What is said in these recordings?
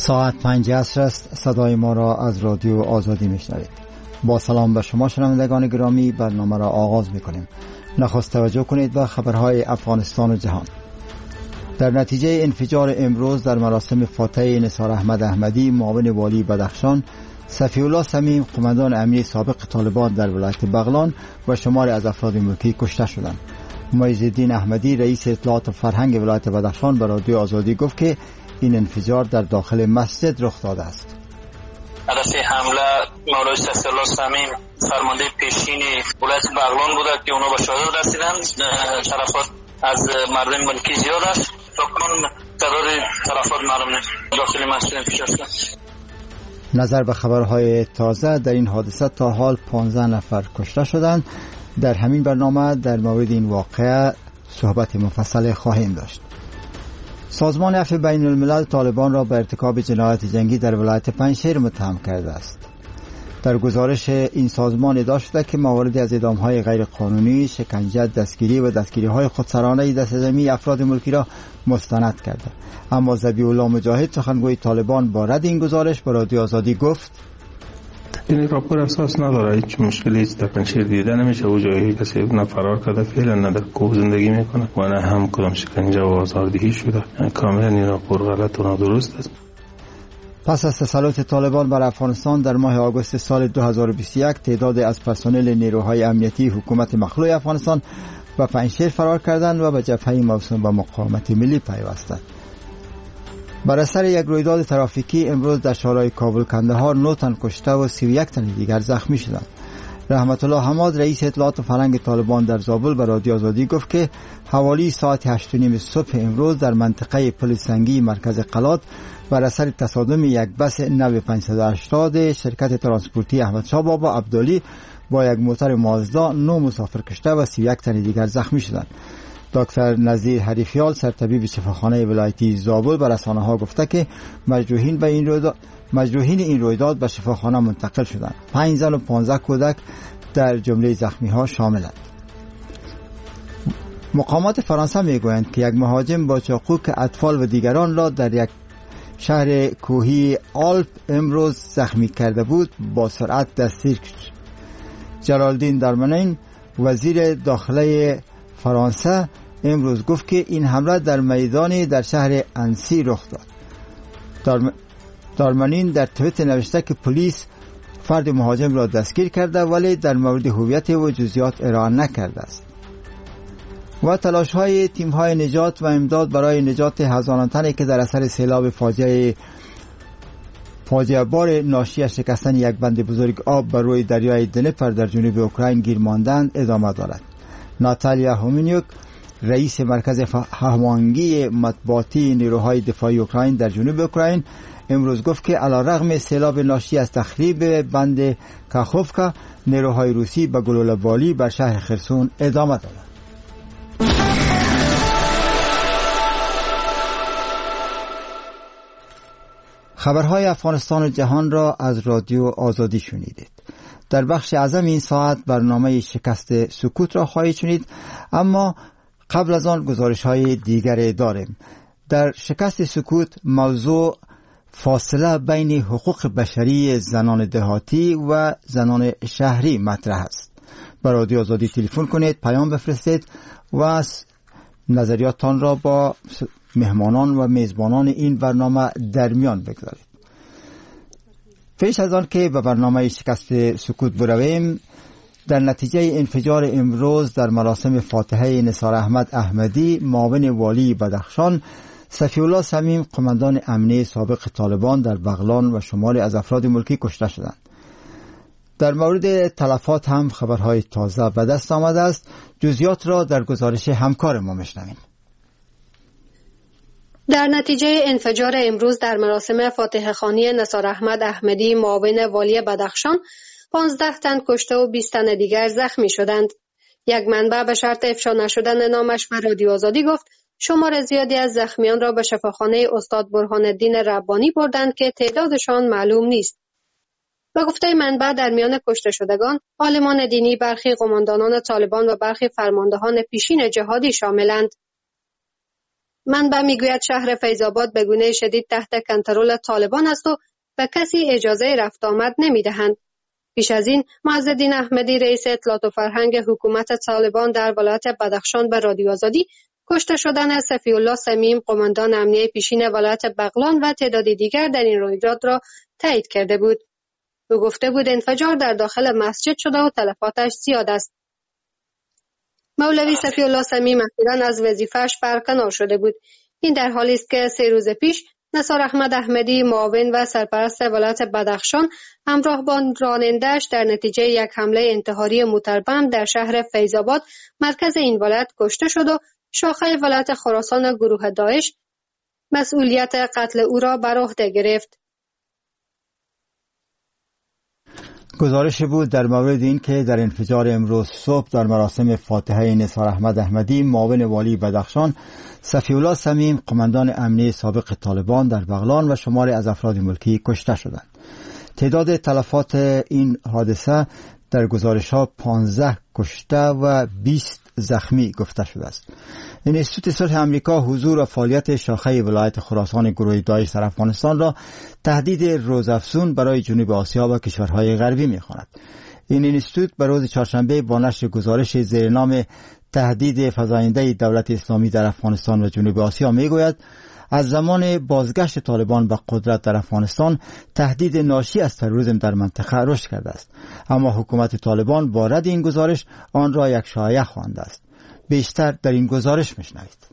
ساعت 5 عصر است. صدای ما را از رادیو آزادی میشنوید. با سلام به شما شنوندگان گرامی، برنامه را آغاز میکنیم. نخست توجه کنید به خبرهای افغانستان و جهان. در نتیجه انفجار امروز در مراسم فاتحه نثار احمد احمدی، معاون والی بدخشان، صفی الله صمیم، قماندان امنی سابق طالبان در ولایت بغلان و شماری از افراد ملکی کشته شدند. معیز الدین احمدی، رئیس اطلاعات و فرهنگ ولایت بدخشان، به رادیو آزادی گفت که این انفجار در داخل مسجد رخ داده است. هدف حمله مولوی صفی الله صمیم، فرمانده پیشین ولایت بغلان بوده که اونا به شهادت رسیدند. تلفات از مردم ملکی زیاد است. تاکنون تعداد تلفات معلوم نیست. داخل مسجد انفجار شد. نظر به خبرهای تازه، در این حادثه تا حال 15 نفر کشته شدند. در همین برنامه در مورد این واقعه صحبت مفصل خواهیم داشت. سازمان عفو بین الملل طالبان را به ارتکاب جنایت جنگی در ولایت پنجشیر متهم کرده است. در گزارش این سازمان ادعا شده که مواردی از اعدام‌های غیر قانونی، شکنجه، دستگیری و دستگیری‌های خودسرانه دست جمعی افراد ملکی را مستند کرده. اما ذبیح الله مجاهد، سخنگوی طالبان، با رد این گزارش به رادیو آزادی گفت: این راپور اساس نداره، هیچ مشکلی در پنجشیر دیده نمیشه. او جایی کسی نه فرار کرده، فعلا نه در کوه زندگی میکنه و نه هم کدام شکنجه و آزاردهی شده. کاملا این راپور غلط و نادرست است. پس از تسلط طالبان بر افغانستان در ماه آگوست سال 2021، تعداد از پرسنل نیروهای امنیتی حکومت مخلوع افغانستان به پنجشیر فرار کردند و به جبهه موسوم به مقاومت ملی پیوستند. بر اثر یک رویداد ترافیکی امروز در شهرهای کابل، کندهار 9 تن کشته و 31 تن دیگر زخمی شدند. رحمت الله حماد، رئیس اطلاعات و فرهنگ طالبان در زابل، به رادیو آزادی گفت که حوالی ساعت 8:30 صبح امروز در منطقه پل سنگی مرکز قلات بر اثر تصادم یک بس نو 580 شرکت ترانسپورتی احمد شاه بابا عبدالی با یک موتر مازدا 9 مسافر کشته و 31 تن دیگر زخمی شدند. دکتر نظیر حریفیال، سرطبیب شفاخانه ولایتی زابل، به رسانه‌ها گفته که مجروحین این رویداد به شفاخانه منتقل شدند. 5 زن و 15 کودک در جمله زخمی‌ها شاملند. مقامات فرانسه میگویند که یک مهاجم با چاقو که اطفال و دیگران را در یک شهر کوهی آلپ امروز زخمی کرده بود با سرعت دستگیر شد. جلالدین دارمانین، وزیر داخله فرانسه، امروز گفت که این حمله در میدانی در شهر انسی رخ داد. دارمانین در توییت نوشته که پلیس فرد مهاجم را دستگیر کرده ولی در مورد هویت و جزئیات ارائه نکرده است. و تلاش‌های تیم‌های نجات و امداد برای نجات هزاران تنی که در اثر سیلاب فاجعه بار ناشی از شکستن یک بند بزرگ آب بر روی دریای دنپر در جنوب اوکراین گیر ماندند ادامه دارد. ناتالیا هومینیوک، رئیس مرکز هماهنگی مطبوعاتی نیروهای دفاعی اوکراین در جنوب اوکراین، امروز گفت که علیرغم سیلاب ناشی از تخریب بند کاخوفکا، نیروهای روسی به گلوله‌باری بر شهر خرسون ادامه دادند. خبرهای افغانستان و جهان را از رادیو آزادی شنیدید. در بخش اعظم این ساعت برنامه شکست سکوت را خواهید شنید، اما قبل از آن گزارش‌های دیگر داریم. در شکست سکوت موضوع فاصله بین حقوق بشری زنان دهاتی و زنان شهری مطرح است. به رادیو آزادی تلفن کنید، پیام بفرستید و نظریاتتان را با مهمانان و میزبانان این برنامه در میان بگذارید. پیش از آن که به برنامه شکست سکوت برویم، در نتیجه انفجار امروز در مراسم فاتحه نثار احمد احمدی، معاون والی بدخشان، صفی الله صمیم، قماندان امنی سابق طالبان در بغلان و شماری از افراد ملکی کشته شدند. در مورد تلفات هم خبرهای تازه به دست آمده است. جزئیات را در گزارش همکار ما میشنویم. در نتیجه انفجار امروز در مراسم فاتحه خوانی نثار احمد احمدی، معاون والی بدخشان، 15 تن کشته و 20 تن دیگر زخمی شدند. یک منبع به شرط افشا نشدن نامش به رادیو آزادی گفت شمار زیادی از زخمیان را به شفاخانه استاد برهان الدین ربانی بردند که تعدادشان معلوم نیست. به گفته منبع در میان کشته شدگان، عالمان دینی، برخی قماندانان طالبان و برخی فرماندهان پیشین جهادی شاملند. منبع میگوید شهر فیض‌آباد به گونه شدید تحت کنترل طالبان است و به کسی اجازه رفت آمد نمیدهند. پیش از این معزالدین احمدی رئیس اطلاعات و فرهنگ حکومت طالبان در ولایت بدخشان به رادیو آزادی کشته شدن صفی الله صمیم قماندان امنیه پیشین ولایت بغلان و تعدادی دیگر در این رویداد را تایید کرده بود. او گفته بود انفجار در داخل مسجد شده و تلفاتش زیاد است. مولوی صفی الله صمیم اخیراً از وظیفه‌اش برکنار شده بود. این در حالی است که 3 روز پیش نثار احمد احمدی معاون و سرپرست ولایت بدخشان همراه با راننده‌اش در نتیجه یک حمله انتحاری موتربم در شهر فیض‌آباد مرکز این ولایت کشته شد و شاخه ولایت خراسان گروه داعش مسئولیت قتل او را بر عهده گرفت. گزارش بود در مورد این که در انفجار امروز صبح در مراسم فاتحه نثار احمد احمدی معاون والی بدخشان، صفی الله صمیم قماندان امنیه سابق طالبان در بغلان و شماری از افراد ملکی کشته شدند. تعداد تلفات این حادثه در گزارش‌ها 15 کشته و 20 زخمی گفته شده است. انستیتوت صلح آمریکا حضور و فعالیت شاخه ولایت خراسان گروه داعش در افغانستان را تهدید روزافزون برای جنوب آسیا و کشورهای غربی می‌خواند. این انستیتوت به روز چهارشنبه با نشر گزارش زیر نام تهدید فزاینده دولت اسلامی در افغانستان و جنوب آسیا می‌گوید از زمان بازگشت طالبان به قدرت در افغانستان تهدید ناشی از تروریسم در منطقه رشد کرده است، اما حکومت طالبان با رد این گزارش آن را یک شایعه خوانده است. بیشتر در این گزارش میشنوید.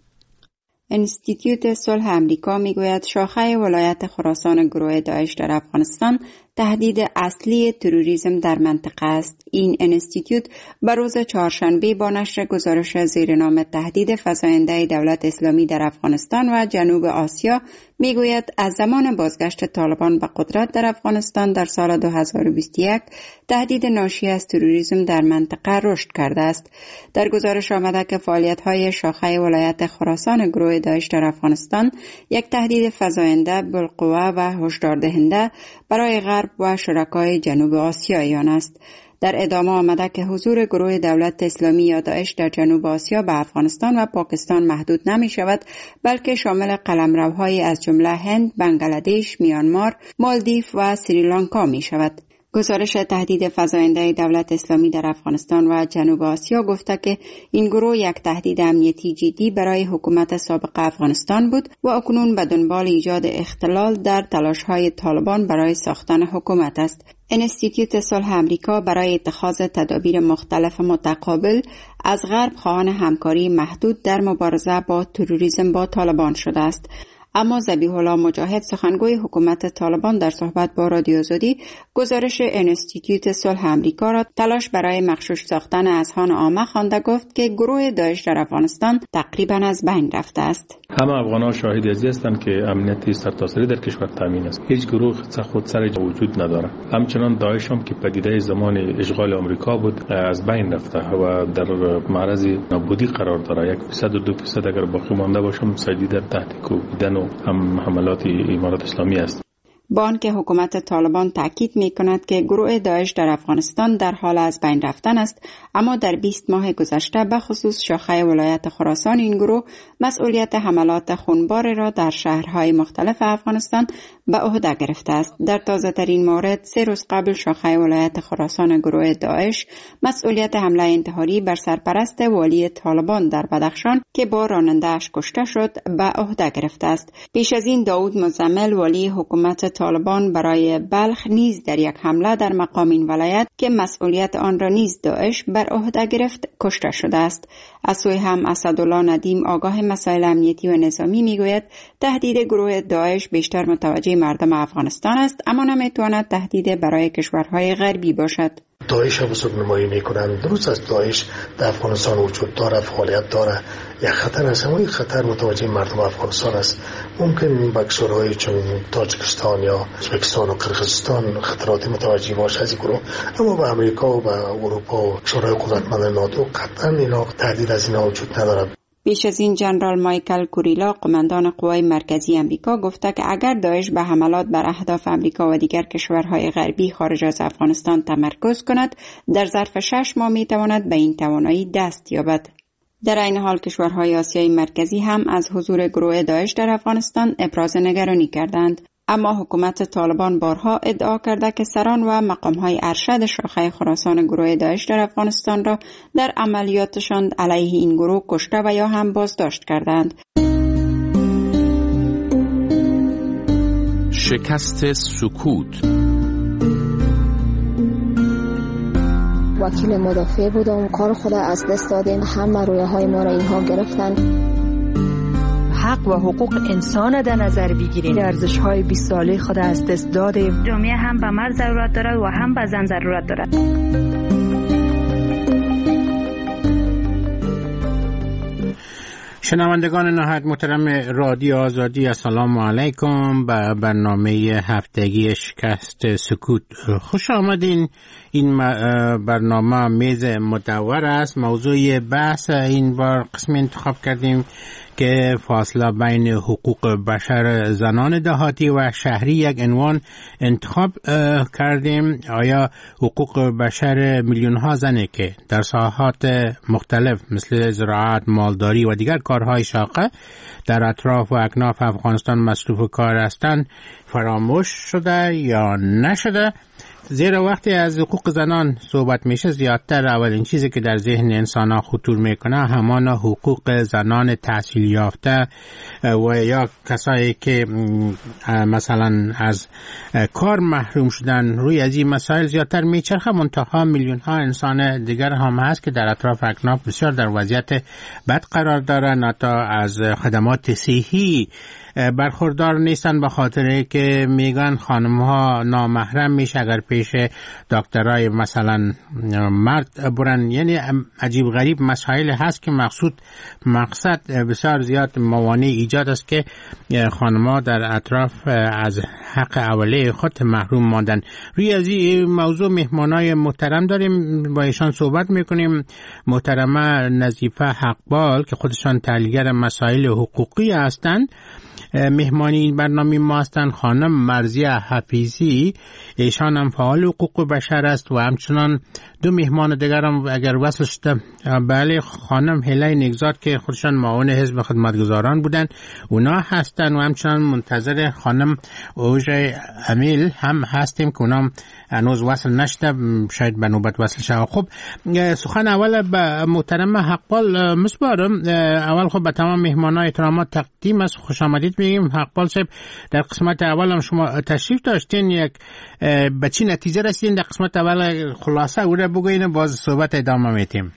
انستیتوت صلح آمریکا میگوید شاخه ولایت خراسان گروه داعش در افغانستان تهدید اصلی تروریسم در منطقه است. این انستیتوت به روز چهارشنبه با نشر گزارش زیر نام تهدید فزاینده دولت اسلامی در افغانستان و جنوب آسیا میگوید از زمان بازگشت طالبان به قدرت در افغانستان در سال 2021 تهدید ناشی از تروریسم در منطقه رشد کرده است. در گزارش آمده که فعالیت‌های شاخه ولایت خراسان گروه داعش در افغانستان یک تهدید فزاینده بالقوه و هشدار دهنده برای غرب و شرکای جنوب آسیاییان است. در ادامه آمده که حضور گروه دولت اسلامی یا داعش در جنوب آسیا به افغانستان و پاکستان محدود نمی شود، بلکه شامل قلمروهای از جمله هند، بنگلادش، میانمار، مالدیو و سریلانکا می شود. گزارش تهدید فزاینده دولت اسلامی در افغانستان و جنوب آسیا گفته که این گروه یک تهدید امنیتی جدی برای حکومت سابق افغانستان بود و اکنون به دنبال ایجاد اختلال در تلاش‌های طالبان برای ساختن حکومت است. انستیتوت صلح آمریکا برای اتخاذ تدابیر مختلف متقابل از غرب خواهان همکاری محدود در مبارزه با تروریسم با طالبان شده است. اما ذبیح الله مجاهد سخنگوی حکومت طالبان در صحبت با رادیو آزادی گزارش انستیتوت صلح آمریکا را تلاش برای مغشوش ساختن اذهان عامه خوانده گفت که گروه داعش در افغانستان تقریبا از بین رفته است. همه افغانان شاهد ازی هستند که امنیت سرتاسری در کشور تامین است. هیچ گروه خود سر وجود ندارد. همچنان داعش هم که پدیده زمان اشغال آمریکا بود از بین رفته و در معرض نابودی قرار دارد. 102% اگر باقی مانده باشم سعی در تحت کوبیدن و هم حملات امارات اسلامی است. با آنکه حکومت طالبان تاکید می‌کند که گروه داعش در افغانستان در حال از بین رفتن است، اما در 20 ماه گذشته به خصوص شاخه ولایت خراسان این گروه مسئولیت حملات خونبار را در شهرهای مختلف افغانستان به عهده گرفته است. در تازه‌ترین مورد 3 روز قبل شاخه ولایت خراسان گروه داعش مسئولیت حمله انتحاری بر سرپرست والی طالبان در بدخشان که با راننده‌اش کشته شد به عهده گرفته است. پیش از این داود مزمل والی حکومت طالبان برای بلخ نیز در یک حمله در مقام این ولایت که مسئولیت آن را نیز داعش بر عهده گرفت کشته شده است. از سوی هم اسدالله ندیم آگاه مسائل امنیتی و نظامی میگوید تهدید گروه داعش بیشتر متوجه مردم افغانستان است، اما نمیتواند تهدید برای کشورهای غربی باشد. داعش هم بزرگ نمایی میکنند. درست از داعش در افغانستان وجود داره، فعالیت داره، یک خطر است، اما این خطر متوجه مردم افغانستان است. ممکن به کشورهای چون تاجیکستان یا ازبکستان و قرقیزستان خطرات متوجه باشه از این گروه، اما به امریکا و به اروپا و کشورهای قدرتمند ناتو قطعا اینا تهدید از اینا وجود نداره. پیش از این جنرال مایکل کوریلا قماندان قوای مرکزی امریکا گفته که اگر داعش به حملات بر اهداف امریکا و دیگر کشورهای غربی خارج از افغانستان تمرکز کند، در ظرف 6 ماه میتواند به این توانایی دست یابد. در این حال کشورهای آسیای مرکزی هم از حضور گروه داعش در افغانستان ابراز نگرانی کردند. اما حکومت طالبان بارها ادعا کرده که سران و مقامهای ارشد شاخه خراسان گروه داعش در افغانستان را در عملیاتشان علیه این گروه کشته و یا هم بازداشت کردند. شکست سکوت. وکیل مدافع بودم، کار خود از دست دادیم، همه رویاهای ما را اینها گرفتن. حق و حقوق انسان در نظر بگیریم، ارزش‌های 20 ساله خود از دست دادیم. جامعه هم به مرد ضرورت داره و هم به زن ضرورت داره. شنوندگان نهایت محترم رادیو آزادی، السلام علیکم. به برنامه هفتگی شکست سکوت خوش آمدین. این برنامه میز مدور است. موضوع بحث این بار قسم انتخاب کردیم که فاصله بین حقوق بشر زنان دهاتی و شهری یک عنوان انتخاب کردیم. آیا حقوق بشر میلیون ها زنی که در ساحات مختلف مثل زراعت، مالداری و دیگر کارهای شاقه در اطراف و اکناف افغانستان مصروف کار هستند فراموش شده یا نشده؟ زیرا وقتی از حقوق زنان صحبت میشه زیادتر اولین چیزی که در ذهن انسان ها خطور میکنه همان حقوق زنان تحصیل یافته و یا کسایی که مثلا از کار محروم شدن. روی از این مسائل زیادتر میچرخه، منتها میلیون ها انسان دیگر هم هست که در اطراف اکناف بسیار در وضعیت بد قرار دارن، حتی از خدمات صحی برخوردار نیستن به خاطر که میگن خانم ها نامحرم میشه اگر پیش دکترای مثلا مرد برن. یعنی عجیب غریب مسائل هست که مقصد بسیار زیاد موانع ایجاد است که خانم ها در اطراف از حق اولیه خود محروم ماندن. روی از این موضوع مهمانای محترم داریم، با ایشان صحبت میکنیم. محترمه نظیفه حقبال که خودشان تحلیلگر مسائل حقوقی هستند مهمانی این برنامه ما هستند. خانم مرضیه حفیظی، ایشان هم فعال حقوق بشر است و همچنان دو مهمان دیگر هم اگر وصل شده، بله، خانم هله نگزاد که خودشان معاون حزب خدمتگزاران بودن اونا هستن و همچنان منتظر خانم اوژه امیل هم هستیم که اونا هنوز وصل نشده، شاید به نوبت وصل شده. خب سخن اول به محترم حقبال مسپارم. اول خب به تمام مهمانان احترامات تقدیم است، خوش آمدید میگیم. حقبال صاحب، در قسمت اول هم شما تشریف داشتین، یک به چی نتیجه رسیدین در قسمت اول؟ خلاصه او را بگوین، باز صحبت ادامه میتیم.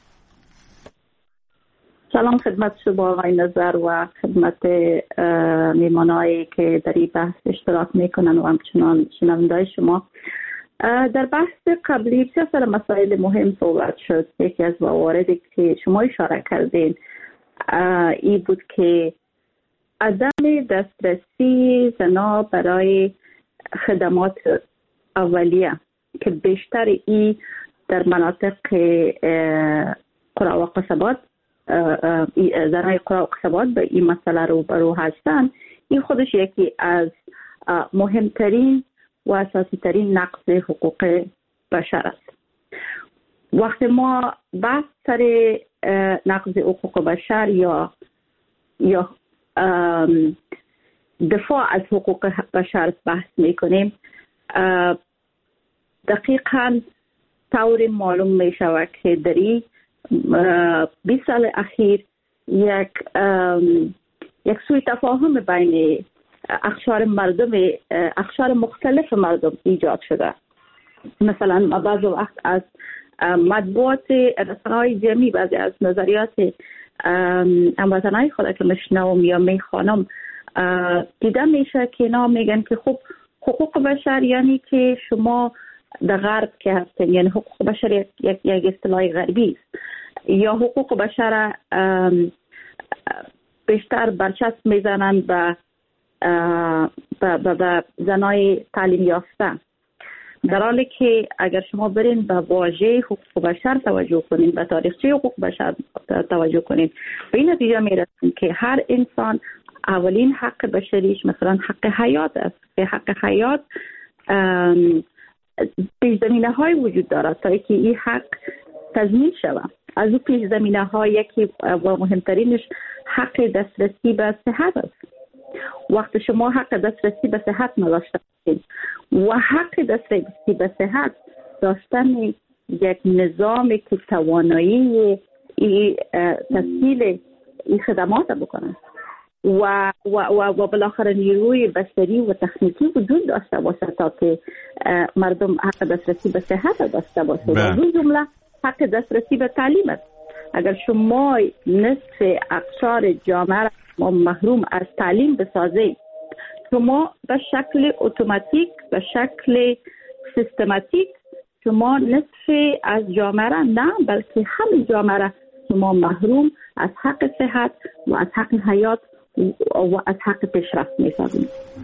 سلام خدمت شما آقای نظر و خدمت میمانایی که در این بحث اشتراک میکنن و همچنان شنوندای شما. در بحث قبلی بسیار مسائل مهم صحبت شد. یکی از مواردی که شما اشاره کردین این بود که عدم دسترسی زنا برای خدمات اولیه که بیشتر ای در مناطق قرى و قصبات، زنای قرى و قصبات به این مسئله روبرو هستند. این خودش یکی از مهمترین و اساسی ترین نقض حقوق بشر است. وقتی ما بحث سر نقض حقوق بشر یا دفاع از حقوق بشر بحث میکنیم، دقیقاً طور معلوم می شود که در این 20 سال اخیر یک سوء تفاهم بین اقشار مختلف مردم ایجاد شده. مثلا بعض وقت از مطبوعات رسانه‌های جمعی بعضی از نظریات هموطنهای خود که مشنوم یا میخوانم دیده میشه که اینا میگن که خب حقوق بشر یعنی که شما در غرب که هستین، یعنی حقوق بشر یک اصطلاح غربی است، یا حقوق بشر بیشتر برچسب میزنن به زنای تعلیم یافته، در حالی که اگر شما برین به واژه حقوق بشر توجه کنین، به تاریخچه حقوق بشر توجه کنین، به این نتیجه میرسیم که هر انسان اولین حق بشریش مثلا حق حیات است. که حق حیات پیش زمینه های وجود دارد تا که این حق تضمین شود. از اون پیش زمینه ها یکی و مهمترینش حق دسترسی به صحت است. وقت شما حق دسترسی به صحت نداشته باشید و حق دسترسی به صحت داشتن یک نظامی که توانایی تسهیل این خدمات بکنه و بالاخره نیروی بشری و تکنیکی وجود داشته باشه تا که مردم حق دسترسی به صحت داشته باشه. و از جمله حق دسترسی به تعلیم است. اگر شما نصف اقشار جامعه را محروم از تعلیم بسازید، شما به شکل اتوماتیک، به شکل سیستماتیک شما نصف از جامعه را نه بلکه همه جامعه را شما محروم از حق صحت و از حق حیات و از حق پیشرفت می‌سازید.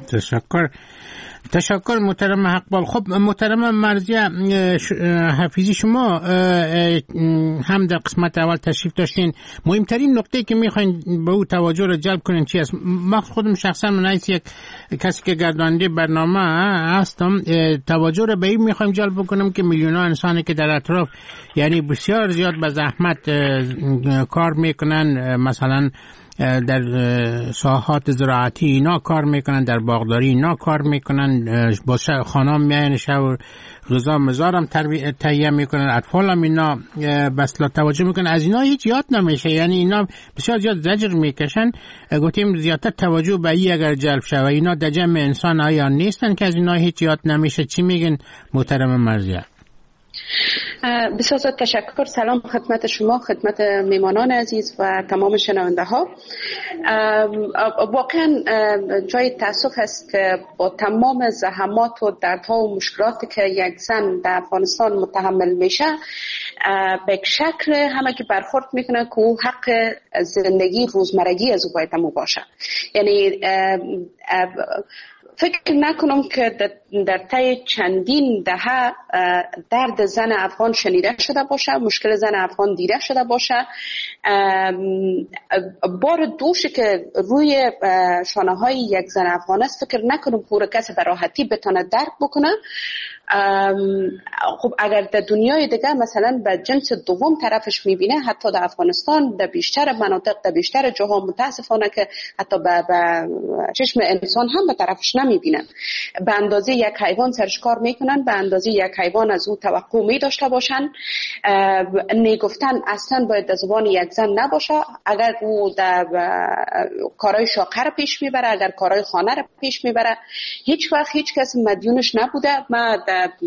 تشکر محترم حقبال. خب محترم مرضیه حفیظی، شما هم در قسمت اول تشریف داشتین. مهمترین نقطه که میخواین به او توجه رو جلب کنین چی است؟ من خودم شخصا من یک کسی که گرداننده برنامه هستم، توجه رو به این میخوایم جلب بکنم که میلیون‌ها انسانی که در اطراف یعنی بسیار زیاد به زحمت کار میکنن، مثلا در ساحات زراعتی اینا کار میکنن، در باغداری اینا کار میکنن، با خانم میاین شب غذا مزارم تهیه میکنن، اطفال هم اینا بسلا توجه میکنن، از اینا هیچ یاد نمیشه. یعنی اینا بسیار زیاد زجر میکشن. گفتیم زیادتر توجه به این اگر جلب شه و اینا در جمع انسان آیا نیستن که از اینا هیچ یاد نمیشه. چی میگن محترم مرضیه؟ بسیار تشکر. سلام خدمت شما، خدمت میمانان عزیز و تمام شنونده ها. واقعا جای تاسف است که با تمام زحمات و دردها و مشکلاتی که یک زن در افغانستان متحمل میشه، به شکل همه که برخورد میکنه که او حق زندگی روزمرگی از او باید همو باشه. یعنی فکر نکنم که در طی چندین دهه درد زن افغان شنیده شده باشه، مشکل زن افغان دیده شده باشه. بار دوشی که روی شانه های یک زن افغان است فکر نکنم پور کسی به راحتی بتونه درک بکنه. خب اگر در دنیای دیگه مثلا به جنس دوم طرفش میبینه، حتی در افغانستان در بیشتر مناطق، در بیشتر جاها متاسفانه که حتی به چشم انسان هم به طرفش نمیبینن. به اندازه یک حیوان سرش کار میکنن، به اندازه یک حیوان از او توقع میداشته باشن. نگفتن اصلا باید در زبان یک زن نباشه. اگر او در کارهای شاقه رو پیش میبره، اگر کارهای خانه رو پیش میبره، هیچ وقت هیچ کس مدیونش نبوده. ما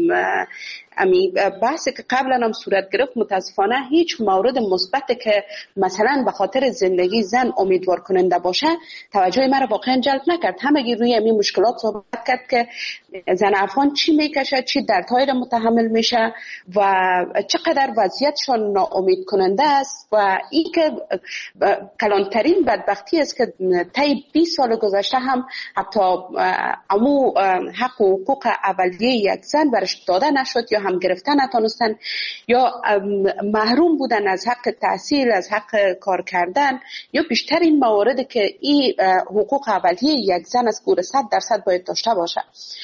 بحثی که قبلا هم صورت گرفت متاسفانه هیچ مورد مثبتی که مثلا به خاطر زندگی زن امیدوار کننده باشه توجه مرا واقعا جلب نکرد. همگی روی این مشکلات صحبت کرد که زن افغان چی میکشه، چی دردهایی را متحمل میشه و چقدر وضعیتشان ناامید کننده است. و این که کلانترین بدبختی است که طی 20 سال گذشته هم حتی امو حق و حقوق اولیه یک زن برش داده نشد، یا هم گرفتن نتونستن، یا محروم بودن از حق تحصیل، از حق کار کردن، یا بیشتر این مواردی که این حقوق اولیه یک زن از گور 100% باید داشته باشه.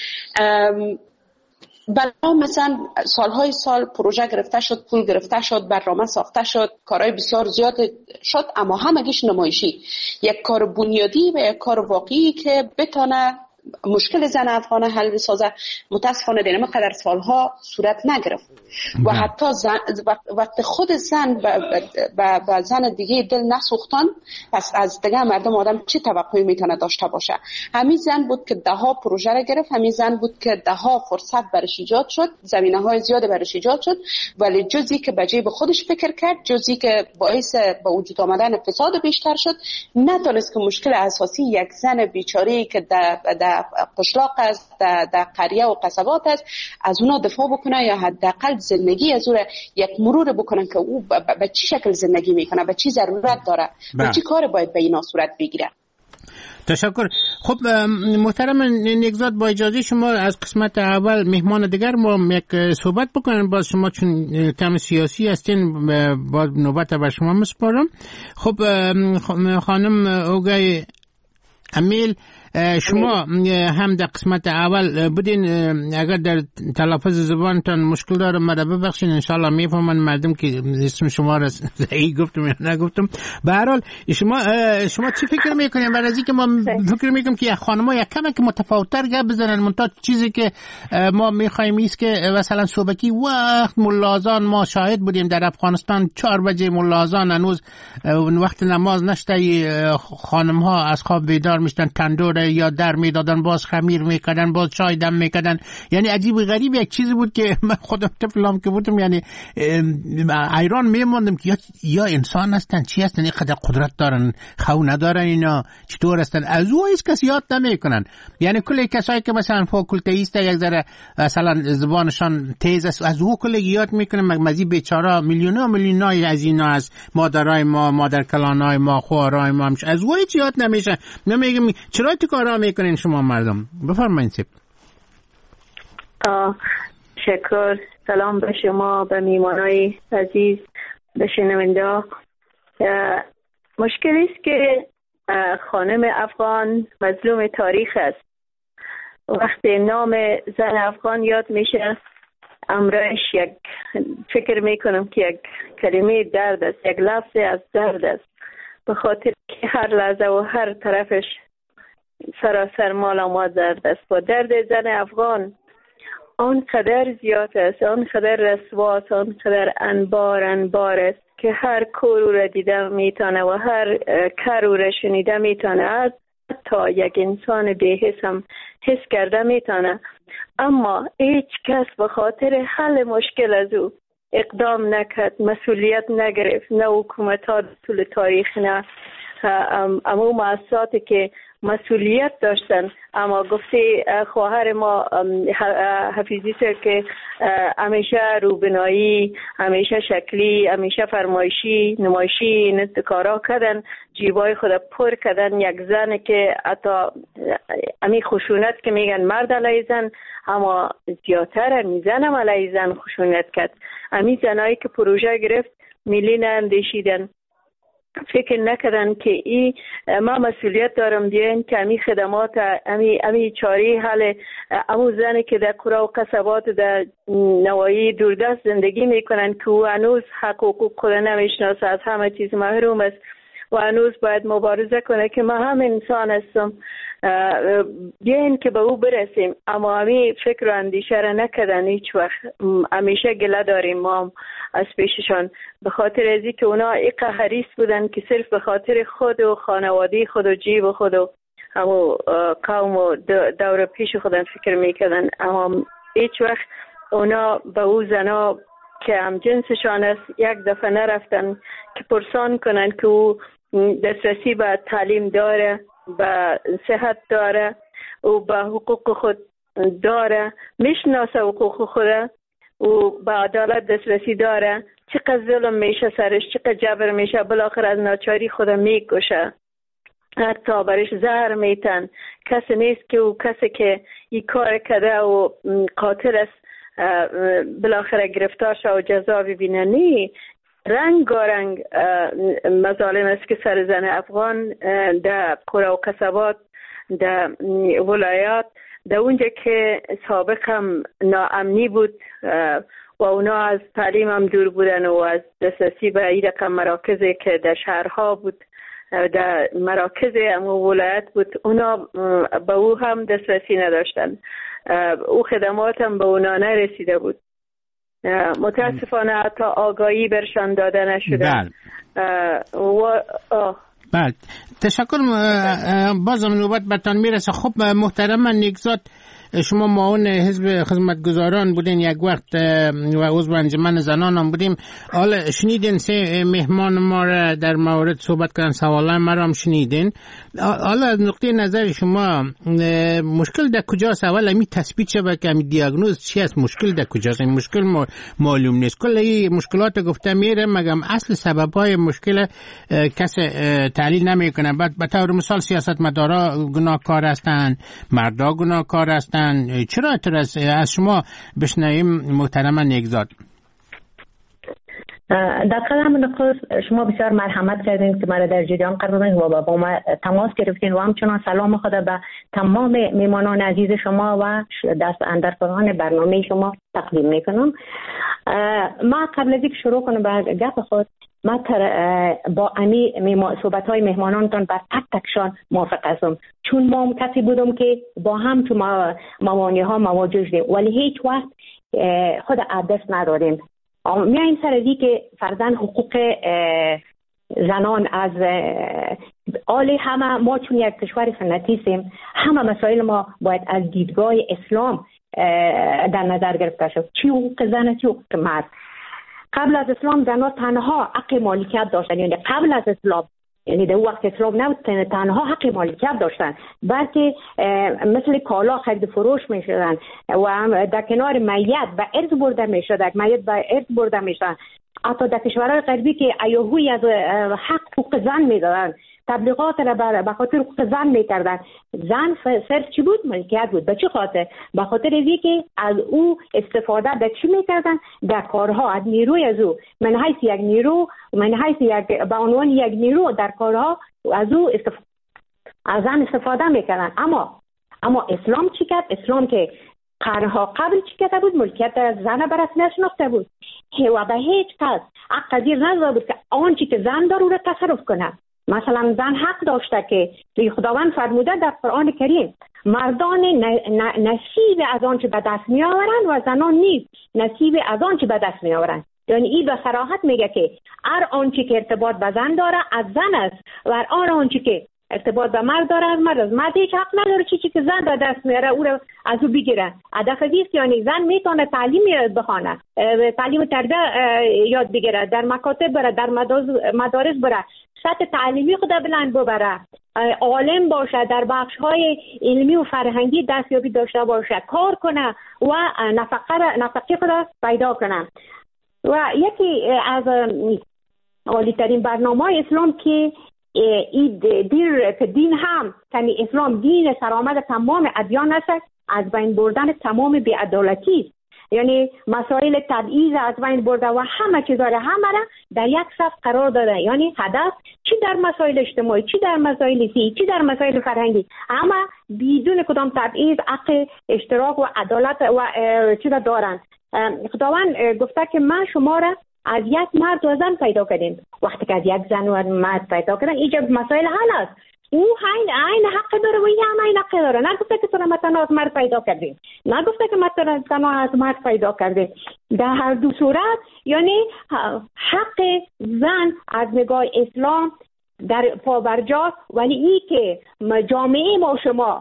بلا مثلا سالهای سال پروژه گرفته شد، پول گرفته شد، برنامه ساخته شد، کارهای بسیار زیاد شد، اما همگیش نمایشی. یک کار بنیادی و یک کار واقعی که بتونه مشکل زن افغان حل بسازه متاسفانه در این قدر سالها صورت نگرفت. و حتی وقت خود زن با زن دیگه دل نسوختن، پس از دیگه مردم آدم چه توقعی میتونه داشته باشه؟ همین زن بود که 10 پروژه را گرفت، همین زن بود که 10 فرصت برش ایجاد شد، زمینه‌های زیاد برش ایجاد شد، ولی جزئی که به جیب خودش فکر کرد، جزئی که باعث به وجود آمدن فساد بیشتر شد، ندانست که مشکل اساسی یک زن بیچاره‌ای که در قشلاق است، در قریه و قصبات است، از اونا دفاع بکنه یا حداقل زندگی از اون یک مرور بکنن که او به چه شکل زندگی میکنه، به چی ضرورت داره، به چی کار باید به اینا صورت بگیره. تشکر. خب محترم نگزاد، با اجازه شما از قسمت اول مهمان دیگر ما یک صحبت بکنیم. باز شما چون تم سیاسی هستین با نوبت به شما مسپارم. خب خانم اوگای امیل شما هم در قسمت اول بودین، اگر در تلفظ زبانتان مشکل داره مرا ببخشین، انشالله میفهمن مردم که اسم شما را صحیح گفتم یا نگفتم. به هر حال شما چی فکر میکنین؟ برای از اینکه ما فکر میکنیم که خانم‌ها یک کمی که متفاوت‌تر گپ بزنن، منتها چیزی که ما میخوایم است که مثلا صبحی وقت ملازان ما شاهد بودیم در افغانستان 4 بجه ملازان هنوز وقت نماز نشته، خانم‌ها از خواب بیدار میشدن، تندور یا در میدادن، باز خمیر میکردن، باز چای دم میکردن. یعنی عجیب و غریب یک چیزی بود که من خودم طفلم که بودم یعنی ایران میموندم که یا انسان هستن چی هستن، اینقدر قدرت دارن، خو ندارن، اینا چطور هستن؟ از او هیچ کس یاد نمیکنن. یعنی کلی کسایی که مثلا فاکولتیست یک ذره مثلا زبانشان تیز است، از او کلی یاد میکنن، مگمزی بیچاره میلیونای از اینا از مادرای ما، مادر کلانای ما، خوارای ما، از او هیچ یاد نمیشه. نمیگم چرا تو کارا میکنین شما مردم؟ بفرمایید. شکر. سلام به شما، به میمانای عزیز، به شنونده. مشکلی است که خانم افغان مظلوم تاریخ است. وقتی نام زن افغان یاد میشه، امرش یک فکر میکنم که یک کلمه درد است، یک لفظ از درد است، به خاطر که هر لحظه و هر طرفش سراسر مال ما درد است. و درد زن افغان آنقدر زیاد است، آنقدر رسواست، آنقدر انبار است که هر کورو را دیده میتونه و هر کرو را شنیده میتونه، حتی یک انسان بی‌حس هم حس کرده میتونه. اما هیچ کس به خاطر حل مشکل از او اقدام نکرد، مسئولیت نگرفت، نه حکومت ها طول تاریخ، نه اما مؤسساتی که مسئولیت داشتن. اما گفته خواهر ما حفیظی سر که همیشه روبنایی، همیشه شکلی، همیشه فرمایشی، نمایشی کارا کردن، جیبای خود پر کردن. یک زن که حتی امی خشونت که میگن مرد علیه زن، اما زیادتر امی زن هم علیه زن خشونت کرد. امی زنایی که پروژه گرفت ملی ناندیشیدن، فکر نکردن که ما مسئولیت دارم دیگه که امی خدمات، امی چاری حل امو زنی که در قرى و قصبات در نواحی دوردست زندگی میکنن که او هنوز حق و حقوق خود نمیشناسه، از همه چیز محروم است و هنوز باید مبارزه کنه که ما هم انسان هستم، بیاین که به او برسیم. اما همی فکر و اندیشه را نکردن هیچ وقت. همیشه گله داریم ما از پیششان، به خاطر ازی که اونا ایقا حریص بودن که صرف به خاطر خود و خانوادی خود و جیب خود و همو قوم و دور پیش خودن فکر میکردن. اما هیچ وقت اونا به او زنا که هم جنسشان است یک دفعه نرفتن که پرسان کنن که او دسترسی به تعلیم داره، به صحت داره و به حقوق خود داره، میشناسه حقوق خود و به عدالت دسترسی داره، چقدر ظلم میشه سرش، چقدر جبر میشه، بالاخره از ناچاری خود میکشه، حتی برش زهر میتن. کسی نیست که او کسی که این کار کرده و قاتل است بالاخره گرفتار شه و جزا ببینه. نی رنگ مظالم است که سر زن افغان در قرى و قصبات، در ولایات، در اونجا که سابق هم ناامنی بود و اونا از تعلیم هم دور بودن و از دسترسی به این رقم مراکزی که در شهرها بود، در مراکز ولایت بود، اونا به او هم دسترسی نداشتن، او خدمات هم به اونا نرسیده بود. متاسفانه حتی آگاهی برشان داده نشده. بله، تشکر. بازم نوبت بتان میرسه. خب محترم نیکزاد، شما معاون حزب خدمتگزاران بودین یک وقت و عضو انجمن زنان هم بودیم. حالا شنیدین سه مهمان ما را در مورد صحبت کردن، سوالای ما را هم شنیدین. حالا از نقطه نظر شما مشکل در کجاست؟ اول امی تثبیت شود که امی دیاگنوز چی است، مشکل در کجاست؟ این مشکل معلوم نیست. کل این مشکلات گفته میره، مگم اصل سببهای مشکل کس تحلیل نمیکنه. بعد به طور مثال سیاستمدارا گناهکار هستند، مردا گناهکار هستند. چرا از شما بشنویم محترم نیکزاد؟ در قدم نخست شما بسیار مرحمت کردین که مرا در جریان قرار دادین و با ما تماس گرفتین و همچنان سلام خود به تمام میمانان عزیز شما و دست اندرکاران برنامه شما تقدیم میکنم. ما قبل از اینکه شروع کنم به گپ خود، ما با صحبت های مهمانانتان بر تک تکشان موافق هستم، چون ما کسی بودم که با هم تو موانع ها مواجه شدیم ولی هیچ وقت خود دست ندادیم. میایم سر ازی که فرضاً حقوق زنان از آلی همه ما چون یک کشور سنتی هستیم، همه مسائل ما باید از دیدگاه اسلام در نظر گرفته شد. چی حقوق زن، چی حقوق مرد. قبل از اسلام زنان تنها حق مالکیت داشتن، یعنی قبل از اسلام، یعنی در وقت اسلام نبود، تنها حق مالکیت داشتن، بلکه مثل کالا خرید فروش می شدن و در کنار میت به ارث برده می شد، میت به ارث برده می شدن. حتی در کشورهای غربی که ایهوی از حقوق زن می دادن، تبلیغات را به خاطر حقوق زن می کردن. زن صرف چی بود؟ ملکیت بود. به چه خاطر؟ به خاطر اینکه از او استفاده در چی می کردن؟ در کارها، از نیروی از او، من حیث یک نیرو، من حیث یک به عنوان یک نیرو در کارها از او از زن استفاده می کردن. اما اسلام چی کرد؟ اسلام که قرنها قبل چی کرده بود؟ ملکیت از زن بر رسمیت شناخته بود و به هیچ کس حق قدیر نداده بود که آنچه که زن داره رو تصرف کنه. مثلا زن حق داشته که خداوند فرموده در قرآن کریم مردان نصیب از آنچه به دست می آورند و زنان نیز نصیب از آنچه به دست می آورند. یعنی این به صراحت میگه که هر آنچه که ارتباط به زن داره از زن است و هر آنچه که ارتباط به مرد داره از مرد است. مرد هیچ حق نداره چیزی که زن به دست میاره او رو از او بگیره. هدف است یعنی زن میتونه تعلیم بخونه، تعلیم تربیت یاد بگیره، در مکاتب بره، در مدارس بره، سطح تعلیمی خود بلند ببره، عالم باشه، در بخش‌های علمی و فرهنگی دستیابی داشته باشه، کار کنه و نفقه خود پیدا کنه. و یکی از عالی‌ترین برنامه‌های اسلام که دین هم یعنی اسلام دین سرآمد تمام ادیان است، از بین بردن تمام بی‌عدالتی، یعنی مسائل تبعیض از بین برده و همه چیزا را در یک صف قرار داده. یعنی هدف چی در مسائل اجتماعی، چی در مسائل سیاسی، چی در مسائل فرهنگی، اما بدون کدام تبعیض حق اشتراک و عدالت و چیزا دارند. خداوند گفته که من شما را از یک مرد و زن پیدا کردیم. وقتی که از یک زن و مرد پیدا کردن اینجا مسائل حل است. او این حق داره و این هم این حق داره. نگفته که تو را مثلا از مرد پیدا کردیم، نگفته که مثلا از مرد پیدا کردیم. در هر دو صورت یعنی حق زن از نگاه اسلام در پابرجاست. ولی این که جامعه ما شما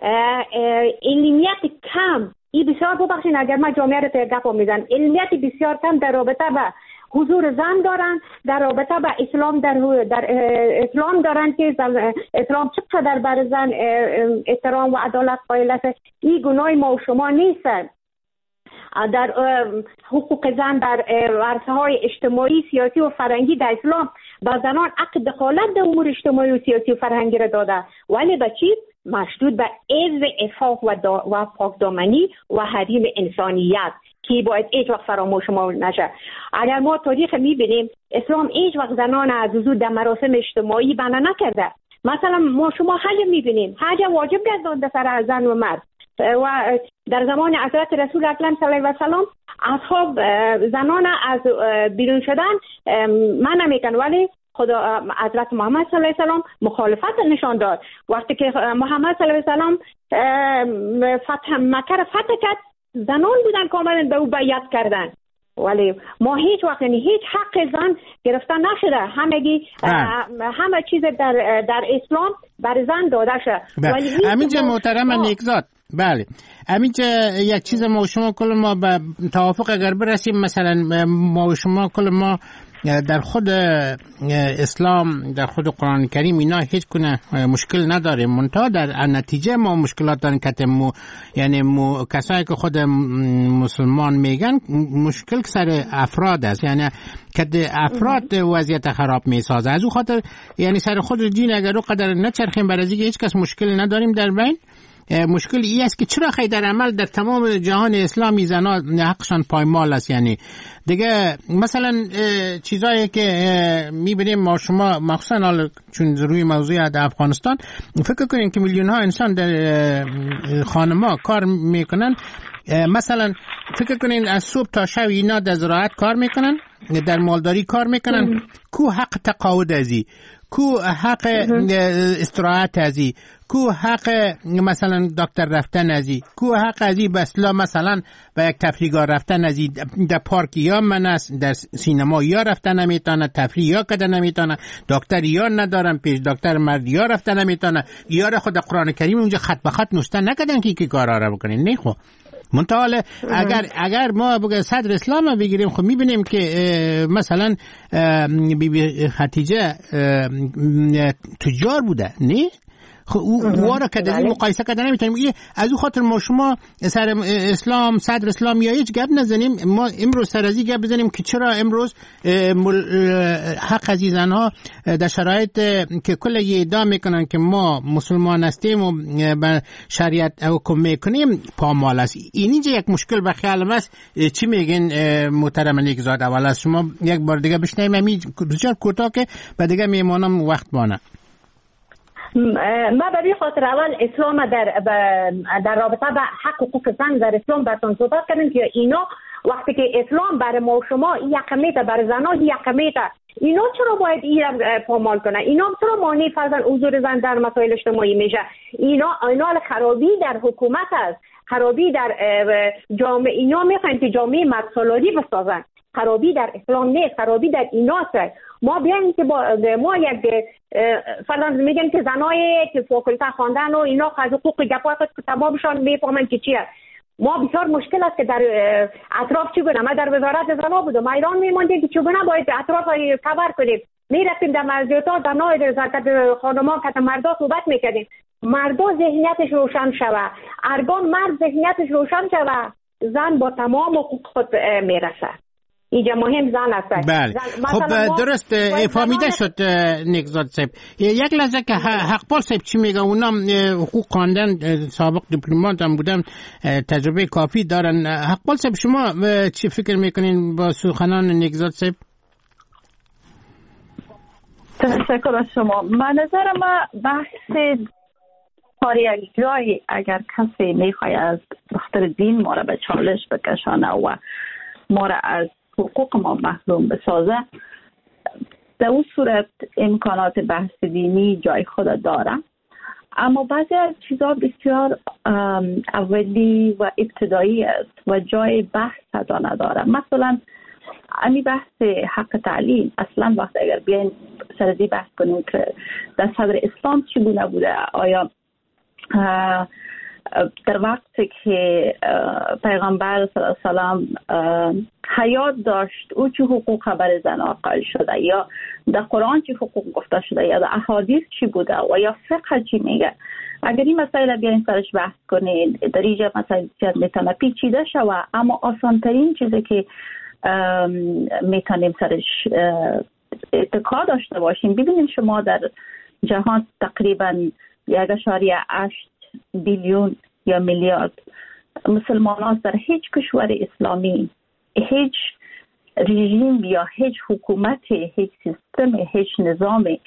علمیت کم، این بسیار ببخشید اگر من جامعه رو گپ میزنم، علمیت بسیار کم در رابطه به حضور زن دارن، در رابطه به اسلام در اسلام دارن که اسلام چقدر بر زن احترام و عدالت قائل است. این گناه ما و شما نیست. در حقوق زن در عرصه‌های اجتماعی، سیاسی و فرهنگی در اسلام به زنان حق دخالت در امور اجتماعی و سیاسی و فرهنگی را داده، ولی به چی؟ مشروط به عز عفاف و پاکدامنی و حریم انسانیت که باید هیچ وقت فراموش ما نشه. اگر ما تاریخ میبینیم اسلام هیچ وقت زنان از حضور در مراسم اجتماعی بنا نکرده. مثلا ما شما حج میبینیم، حج واجب گردانده سر زن و مرد و در زمان حضرت رسول اکرم صلی الله علیه و سلم اصحاب زنان از بیرون شدن منع میکنن، ولی خدا حضرت محمد صلی الله علیه و سلم مخالفت نشان داد. وقتی که محمد صلی الله علیه و سلم فتح مکه را فتح کرد، زنان بودن کاملا به او بیعت کردن، ولی ما هیچ وقت هیچ حق زن گرفته نشده. همه چیز در اسلام بر زن داده شده. همینجا محترم نیکزاد، بله همینجا یک چیز ما و شما کل ما به توافق اگر برسیم، مثلا ما و شما کل ما در خود اسلام، در خود قرآن کریم اینا هیچ کنه مشکل نداره، منتها در نتیجه ما مشکلات دارن که یعنی کسایی که خود مسلمان میگن مشکل سر افراد است، یعنی که افراد وضعیت خراب میسازه. از او خاطر یعنی سر خود دین اگر او قدر نچرخیم برای اینکه هیچ کس مشکل نداریم در بین، مشکل این است که چرا خیلی در عمل در تمام جهان اسلامی زنها حقشان پایمال است. یعنی دیگه مثلا چیزایی که میبینیم ما شما مخصوصا حالا چون روی موضوع افغانستان فکر کنین که میلیون ها انسان در خانما کار میکنن. مثلا فکر کنین از صبح تا شب اینا در زراعت کار میکنن، در مالداری کار میکنن. کو حق تقاعد ازی، کو حق استراحت ازی، کو حق مثلا دکتر رفتن ازی، کو حق ازی بسلا مثلا به یک تفریحگاه رفتن ازی، در پارک یا من است، در سینما یا رفتن نمیتونه، تفریح یا کده نمیتونه، دکتر یا ندارن، پیش دکتر مرد یا رفتن نمیتونه، یا خود قرآن کریم اونجا خط به خط نوشته نکردن که کارا را بکنین. نه خب منتها اگر ما صدر اسلام بگیریم خب میبینیم که مثلا بی خدیجه تجار بوده، نه واره که در مقایسه کردن نمیتونیم. از او خاطر ما شما سر اسلام صدر اسلام یا هیچ گپ نزنیم. ما امروز سر ازی گپ بزنیم که چرا امروز حق عزیزان ها در شرایط که کل یه ادعا میکنن که ما مسلمان هستیم و به شریعت حکم میکنیم پامال است. اینجا یک مشکل به خیال است. چی میگین محترم نیکزاد؟ اول از شما یک بار دیگه بشنویم همین بسیار کوتاه که بعد دیگه میمونم وقت بانه. ما به خاطر اول اسلام در رابطه با حق حقوق زن در اسلام براتون صحبت کردیم که اینا وقتی که اسلام برای ما و شما یکمیته، برای زنها یکمیته، اینا چرا باید این پامال کنه؟ اینا چرا مانع فرضاً حضور زن در مسائل اجتماعی میشه؟ اینا خرابی در حکومت است، خرابی در جامعه. اینا میخواین که جامعه مرد-سالاری بسازن. خرابی در اسلام نیست، خرابی در ایناست. ما بیایم که ما یک فرضاً میگن که زنایی که فاکولته خواندن و اینا از حقوق گپا که تمامشان میفهمن که چیه. ما بسیار مشکل است که در اطراف چگونه، ما در وزارت زنان بودم، ما ایران میموندیم که چگونه باید اطراف کور کنیم. میرفتیم در مسجدها، زنها در خانمان که مردا صحبت میکردیم. مردا ذهنیتش روشن شوه، ارگان مرد ذهنیتش روشن شوه، زن با تمام حقوق خود میرسه. اینجا مهم زن است. بله. خب درست فهمیده شد نیکزاد صاحب. یک لحظه که حقپال صاحب چی میگه؟ اونا حقوق خواندن، سابق دیپلمات هم بودن، تجربه کافی دارن. حقپال صاحب شما چی فکر میکنین با سخنان نیکزاد صاحب؟ تشکر از شما. من نظر ما بحث کاری یک جایی اگر کسی میخواد از بخاطر دین ما را به چالش بکشانه و ما را از حقوق ما محروم بسازه، در اون صورت امکانات بحث دینی جای خود داره، اما بعضی از چیزها بسیار اولی و ابتدایی است و جای بحث نداره. مثلا امی بحث حق تعلیم، اصلا وقت اگر بیاین سردی بحث کنیم که در صدر اسلام چی گونه بوده، آیا در وقتی که پیغمبر صلی الله علیه و سلم حیات داشت او چه حقوق برای زنها قائل شده، یا در قرآن چه حقوق گفته شده، یا در احادیث چی بوده و یا فقه چی میگه. اگر این مسائل بیاین سرش بحث کنید، در اینجا مسائل میتونه پیچیده شوه، اما آسان ترین چیزی که میتونیم سرش اتکا داشته باشیم، ببینید شما در جهان تقریبا 1.8 بیلیون یا میلیارد مسلمان هاست. در هیچ کشور اسلامی هیچ رژیم یا هیچ حکومت، هیچ سیستم، هیچ نظامی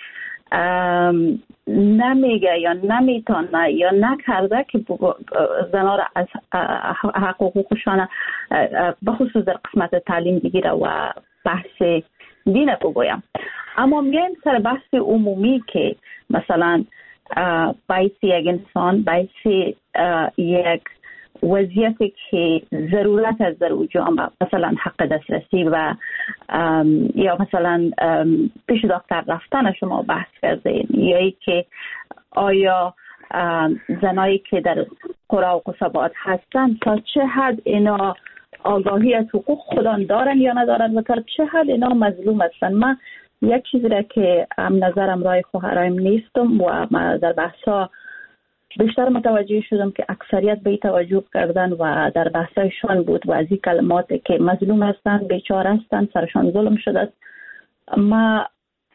نمیگه یا نمیتونه یا نکرده که زنها را از حقوقشان بخصوص در قسمت تعلیم بگیره و بحث دین بگویم. اما میگیم سر بحث عمومی که مثلا باعث یک انسان، باعث یک وضعیتی که ضرورت از در جامعه، مثلا حق دسترسی و یا مثلا پیش دکتر رفتن شما بحث کردین، یا ای که آیا زنایی که در قرى و قصبات هستن تا چه حد اینا آگاهی از حقوق خودان دارن یا ندارن و تا چه حد اینا مظلوم هستن. من یک چیزی را که نظرم رای خواهرایم نیستم و من در بحثا بیشتر متوجه شدم که اکثریت به توجه کردن و در بحثایشان بود و از این کلماتی که مظلوم هستن، بیچاره هستن، سرشان ظلم شده. ما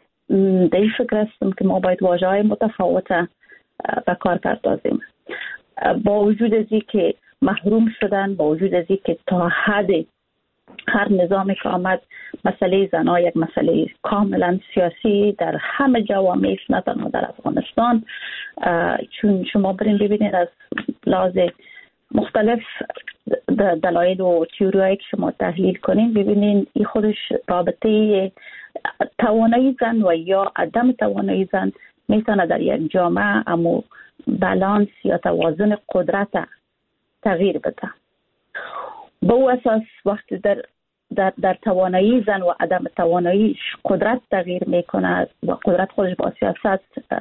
در این فکر هستم که ما باید واژه‌های متفاوت به کار پردازیم. با وجود از این که محروم شدن، با وجود از این که تا حد هر نظامی که آمد مسئله زنها یک مسئله کاملا سیاسی در همه جوامع است، نه تنها در افغانستان. چون شما برین ببینید از لحاظ مختلف دلایل و تئوریایی که شما تحلیل کنین، ببینین این خودش رابطه توانایی زن و یا عدم توانایی زن میتونه در یک جامعه امو بالانس یا توازن قدرت تغییر بده. به او اساس وقتی در توانایی زن و عدم توانایی قدرت تغییر میکنه و قدرت خودش با سیاست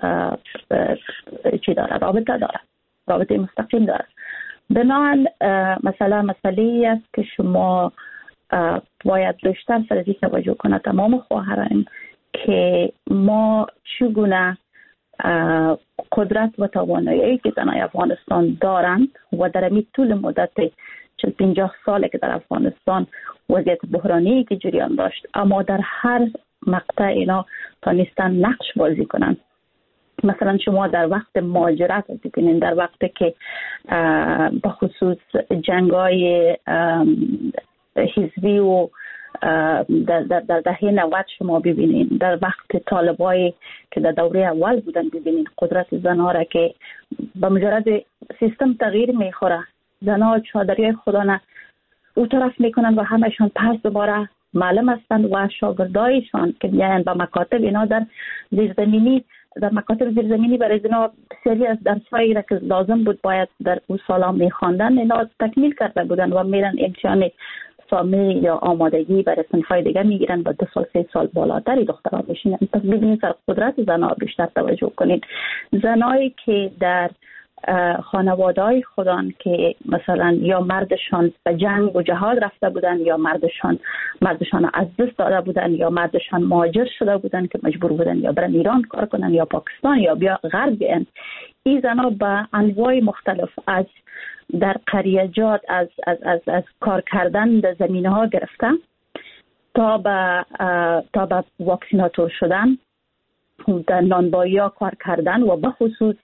چی داره؟ رابطه داره، رابطه مستقیم داره. بنابراین مسئله است که شما باید بیشتر سر این توجه کنه تمام خواهران که ما چگونه قدرت و توانایی که زنای افغانستان دارند و در این طول مدت 40-50 ساله که در افغانستان وضعیت بحرانی که جریان داشت، اما در هر مقطع اینا تانستن نقش بازی کنند. مثلا شما در وقت مهاجرت ببینید، در وقتی که بخصوص جنگای حزبی و در دهه 90 شما ببینید، در وقت طالبایی که در دوره اول بودن ببینید قدرت زنها را که به مجرد سیستم تغییر میخوره، زنها چادری خدا نه او طرف میکنن و همشون پس دوباره معلم هستند و شاگردایشان که میاین به مکاتب اینا در زیرزمینی، در مکاتب زیرزمینی برای اینا بسیاری از درسایی را که لازم بود باید در اون سالا میخواندن اینا تکمیل کرده بودن و میرن امتحان سامه یا آمادگی برای صنفای دیگه میگیرن و 2 سال 3 سال بالاتری دختران میشینن. پس ببینید سر قدرت زنها بیشتر توجه کنید. زنایی که در خانواده‌های خودان که مثلا یا مردشان به جنگ و جهاد رفته بودن یا مردشان از دست داده بودن یا مردشان مهاجر شده بودن که مجبور بودن یا برن ایران کار کنن یا پاکستان یا بیا غرب بیان، این زنها به انواع مختلف از در قریجات از کار کردن در زمینه ها گرفته تا به واکسیناتور شدن، در نانبایی ها کار کردن و به خصوص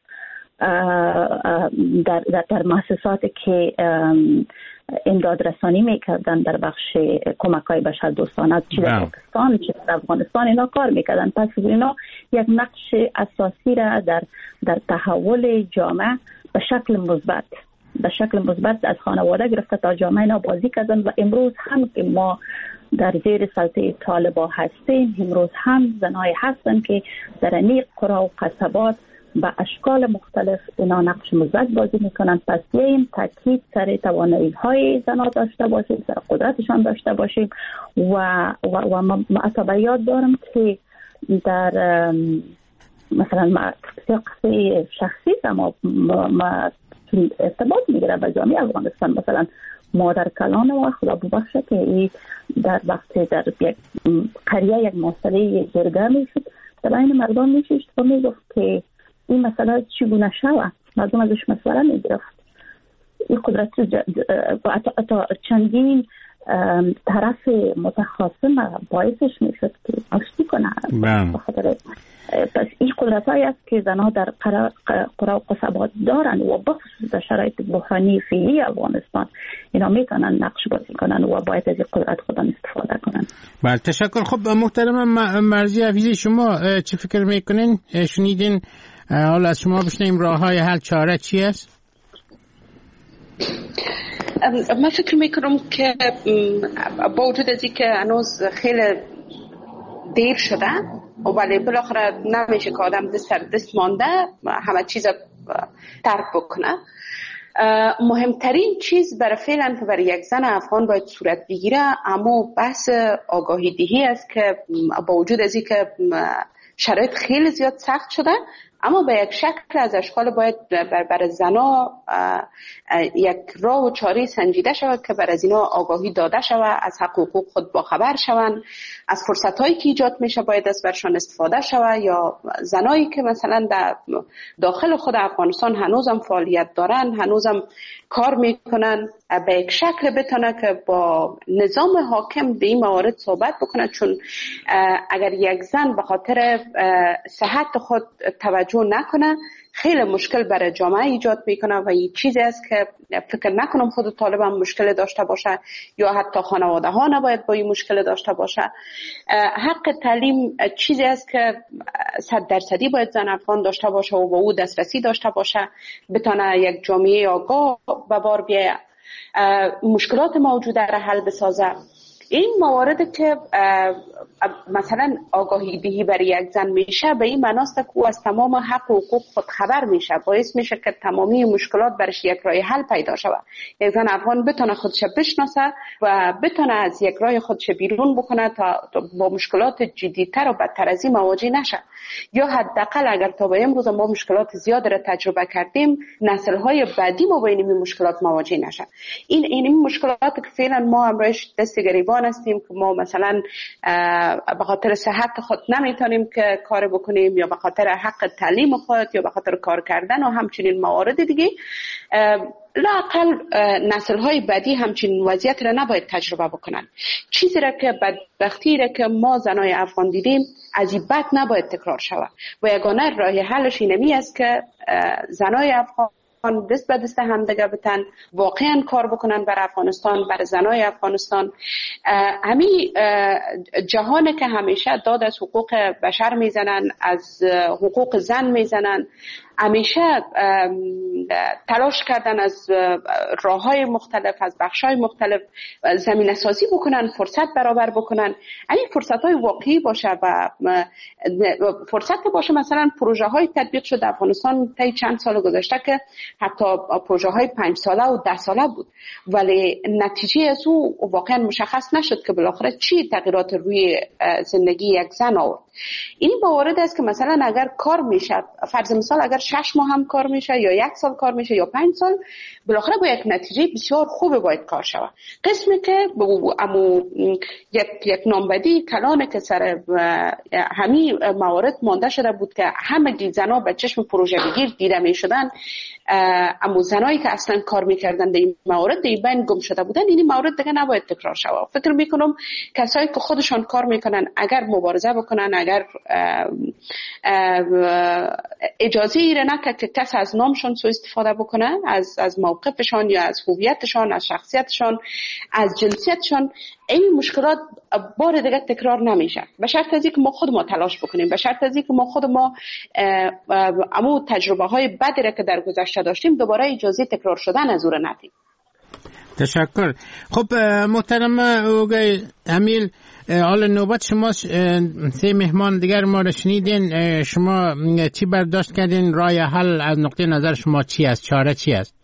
در مؤسسات که امداد رسانی میکردن در بخش کمک های بشردوستانه چه در پاکستان چه در افغانستان اینا کار میکردن. پس اینا یک نقش اساسی را در تحول جامعه به شکل مثبت از خانواده گرفته تا جامعه اینا بازی کردن و امروز هم که ما در زیر سلطه طالبا هستیم، امروز هم زنای هستن که در انیق قرا و قصبات به اشکال مختلف اینا نقش مثبت بازی میکنن. پس این تاکید سر توانایی های زنها داشته باشیم، سر قدرتشان داشته باشیم و ما یاد دارم که در مثلا قصه شخصی ما ارتباط میگیره به جامعه افغانستان. مثلا مادر کلان و خدا ببخشه که ای در وقت در یک قریه یک مسئله جرگه میشد در این مردم میشید و میگفت که این مسئله چگونه شود، مردم ازش مشوره میگرفت. این قدرت تا چندین طرف متخاصم باعثش میشد که آشتی کنه. پس این قدرت هایی است که زنها در قرا و قصبات دارن و بخصوص در شرایط بحرانی فعلی افغانستان اینا میتونن نقش بازی کنن و باید از این قدرت خودن استفاده کنن. بله تشکر. خب محترم مرضی حفیظی، شما چه فکر میکنین؟ شنیدین؟ حالا از شما بشنیم راه های حل چاره چی است؟ من فکر میکنم که با وجود از این که هنوز خیلی دیر شده ولی بالاخره نمیشه که آدم دست سر دست مانده همه چیز ترک بکنه. مهمترین چیز برای فعلا که برای یک زن افغان باید صورت بگیره اما بحث آگاهی دهی است که با وجود از این که شرایط خیلی زیاد سخت شده اما به یک شکل از اشکال باید برای زنا یک راه و چاره سنجیده شود که برای اینا آگاهی داده شود، از حقوق خود باخبر شوند، از فرصت‌هایی که ایجاد میشه باید از برشان استفاده شود. یا زنایی که مثلا در داخل خود افغانستان هنوزم فعالیت دارن، هنوزم کار میکنن، به یک شکل بتونه که با نظام حاکم به این موارد صحبت بکنه. چون اگر یک زن به خاطر صحت خود توجه توجه نکنه خیلی مشکل برای جامعه ایجاد میکنه و این چیزی است که فکر نکنم خود طالب هم مشکل داشته باشه یا حتی خانواده ها نباید با این مشکل داشته باشه. حق تعلیم چیزی است که 100% باید زن افغان داشته باشه و با او دسترسی داشته باشه، بتونه یک جامعه آگاه به بار بیاید، مشکلات موجوده را حل بسازه. این مواردی که مثلا آگاهی دهی برای یک زن میشه به این معناست که او از تمام حق و حقوق خود خبر میشه، باعث میشه که تمامی مشکلات برش یک راه حل پیدا شود. یک زن افغان بتونه خودش بشناسه و بتونه از یک راه خودش بیرون بکنه تا با مشکلات جدی‌تر و بدتر از این مواجه نشه، یا حداقل اگر تا به امروز ما مشکلات زیاد را تجربه کردیم نسل‌های بعدی ما با این مشکلات مواجه نشه. این مشکلات که فعلا ما امروز دست گریبان هستیم که ما مثلا به خاطر صحت خود نمیتونیم که کار بکنیم یا به خاطر حق تعلیم خود یا به خاطر کار کردن و همچنین موارد دیگه، لااقل نسل‌های بعدی همچنین وضعیت را نباید تجربه بکنن. چیزی را که بدبختی را که ما زنای افغان دیدیم از این بد نباید تکرار شود و یگانه راه حلش اینمی است که زنای افغان دست به دست هم دیگه بتن، واقعا کار بکنن بر افغانستان، بر زنای افغانستان. همین جهانی که همیشه داد از حقوق بشر میزنن، از حقوق زن میزنن، همیشه تلاش کردن از راه‌های مختلف، از بخش‌های مختلف زمینه سازی بکنن، فرصت برابر بکنن. این فرصت‌های واقعی باشه و فرصت باشه. مثلا پروژه‌های تطبیق شده افغانستان طی چند سال گذشته که حتی پروژه‌های 5 ساله و 10 ساله بود، ولی نتیجه از او واقعا مشخص نشد که بالاخره چی تغییرات روی زندگی یک زن آورد. این موارد است که مثلا اگر کار میشه، فرض مثال اگر 6 ماه هم کار میشه یا 1 سال کار میشه یا 5 سال، بالاخره با یک نتیجه بسیار خوبه باید کار شود. قسمی که امو یک نامبدی کلانه که سر همین موارد مانده شده بود که همه زنها به چشم پروژه بگیر دیده میشدن، امو زنایی که اصلا کار میکردن در این موارد در بین گم شده بودن. این موارد دیگه نباید تکرار شود. فکر میکنم کسایی که خودشان کار میکنن اگر مبارزه بکنن، اگر اجازه ایره نکرد که کس از نامشان سوء استفاده بکنه، از موقفشان یا از هویتشان، از شخصیتشان، از جنسیتشان، این مشکلات بار دیگه تکرار نمیشه. به شرط از اینکه ما خود ما تلاش بکنیم، به شرط از اینکه ما خود ما امو تجربه های بدی را که در گذشته داشتیم دوباره اجازه تکرار شدن از اون ندیم. تشکر. خب محترم اوگای امیل، حالا نوبت شما. 3 مهمان دیگر ما را شنیدین. شما چی برداشت کردین؟ راه حل از نقطه نظر شما چی است؟ چاره چی است؟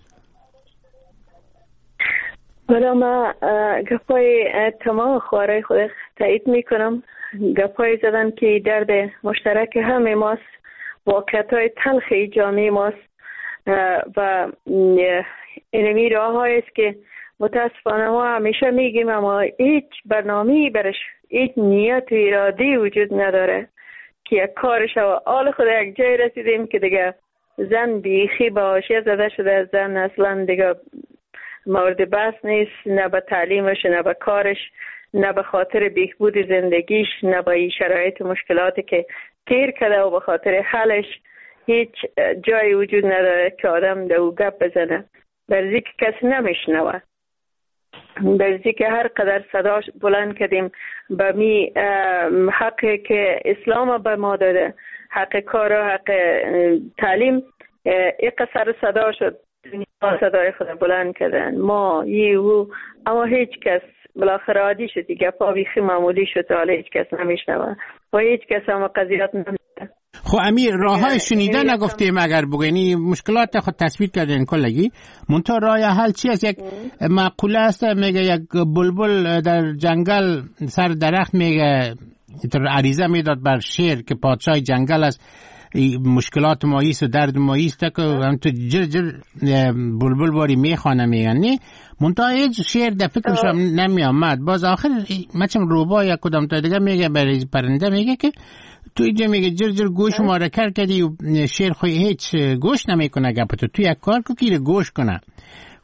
برای ما گپای تمام خوارای خود تایید میکنم. گپای زدن که درد مشترک همه ماست، واقعیت‌های تلخی جامعه ماست و اینمی راه هایی است که متاسفانه ما همیشه میگیم اما هیچ برنامه‌ای برش، هیچ نیت و اراده وجود نداره که یک کارش و حال خود یک جای رسیدیم که دیگه زن بیخی با حاشیه زده شده. زن اصلا دیگه مورد بحث نیست، نه به تعلیمش، نه به کارش، نه به خاطر بهبود زندگیش، نه به این شرایط مشکلاتی که تیر کرده و به خاطر حلش هیچ جایی وجود نداره که آدم دو گپ بزنه. برزی که کسی نمیشنوه، برزی که هر قدر صداش بلند کردیم به می حقی که اسلام به ما داده، حق کار و حق تعلیم، یک قصر صدا شد، صدای خود بلند کردن ما او، اما هیچ کس بالاخره عادی شد دیگه، پا بیخی معمولی شد، حالا هیچ کس نمیشنوه و هیچ کس هم قضیات نمیده. خب امیر، راه های شنیده نگفتیم اگر بگنی مشکلات خود تصویر کردین کلگی، منتها راه حل چی است؟ یک مقوله است میگه یک بلبل در جنگل سر درخت میگه عریضه میداد بر شیر که پادشاه جنگل است، مشکلات ماییست و درد ماییست که هم تو جر جر بلبل باری میخوانه میگن نی، منتها هیچ شیر در فکرش نمی آمد. باز آخر مچم روبا یا کدام تا دیگه میگه برای پرنده میگه که تو اینجا میگه جر جر گوش ما را کر کردی و شیر خوی هیچ گوش نمیکنه گپ تو یک کار که گوش کنه.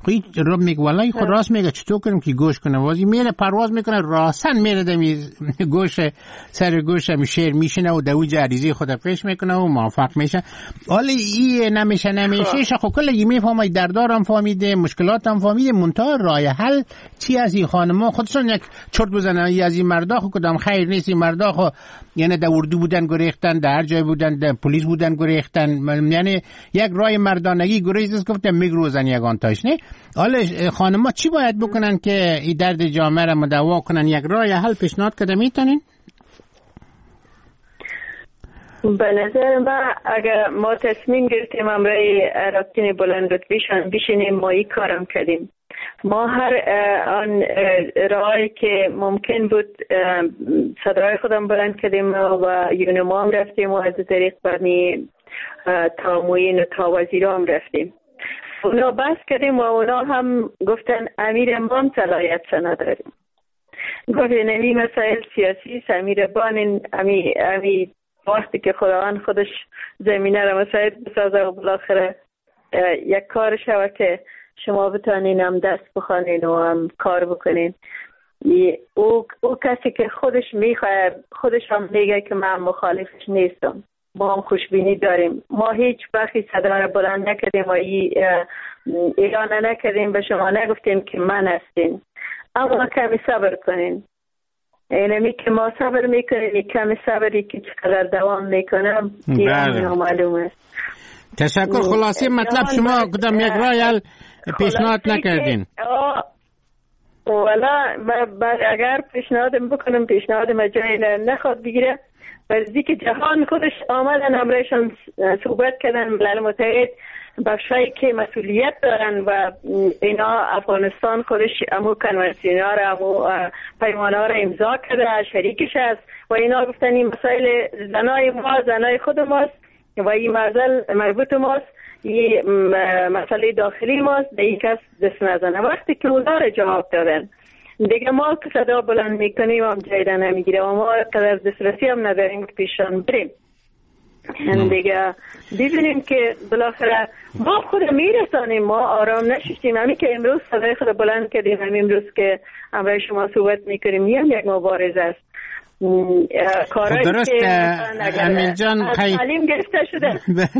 خیلی رو میگه والله خود راست میگه چطور کنیم که گوش کنه وازی میره پرواز میکنه راسن میره دمی گوش سر گوش شیر میشنه و دوی جریزی خود پیش میکنه و موفق میشه. حالا این نمیشه خب کلی میفهمه دردارم فهمیده مشکلاتم فهمیده منتها راه حل چی از این خانما خودشون یک چرت بزنن از این مردا خو کدام خیر نیست این مردا خو یعنی در اردو بودن گریختن در هر جای بودن در پلیس بودن گریختن یعنی یک راه مردانگی گریز گفتم میگروزن یگان تاش نه. حالا خانما چی باید بکنن که این درد جامعه را مداوا کنن؟ یک راه حل پیشنهاد کده میتونین؟ به نظر من اگر ما تصمیم گرفتیم امرای رابطین بلند رتبیشان بشینیم ما این کارم کردیم. ما هر آن راهی که ممکن بود صدای خودم بلند کردیم و یونما هم رفتیم و از طریق برمی تا موین و تا وزیرا هم رفتیم. اونا بحث کردیم و اونا هم گفتن امیر ما هم صلاحیت نداریم. گفتن امی مسائل سیاسی امیر بان امی وقتی که خداوند خودش زمینه را مساعد بسازه و بالاخره یک کار شوه که شما بتانین هم دست بخوانین و هم کار بکنین. او کسی که خودش میخواه خودش هم میگه که من مخالفش نیستم. ما هم خوشبینی داریم. ما هیچ وقتی صدا را بلند نکردیم و اعلان نکردیم به شما نگفتیم که من هستین. اما کمی صبر کنین. اینمی که ما صبر میکنیم کمی صبری که چقدر دوام میکنم دیگه معلوم است. تشکر. خلاصی مطلب شما کدام یک راه حل پیشنهاد نکردین؟ والا اگر پیشنهاد بکنم پیشنهاد ما جایی نخواد بگیره. ولی که جهان خودش آمدن همراهشان صحبت کردن ملل متحد بخشایی که مسئولیت دارن و اینا افغانستان خودش امو کنوانسیون ها امو پیمان ها را امضا کرده شریکش است و اینا گفتن این مسائل زنای ما زنای خود ماست و این مربوط ماست این مسئله داخلی ماست به این کس دست نزنه. وقتی که اونا را جواب دادن دیگه ما که صدا بلند میکنیم هم جایده نمیگیره و ما قدر دسترسی هم نداریم که پیشان بریم دیگه ببینیم که بالاخره ما خود میرسانیم. ما آرام نشستیم. همین که امروز صدای خود بلند کردیم همین امروز که همراه شما صحبت میکنیم یک مبارزه است. درست امین جان تعلیم گرفته شده.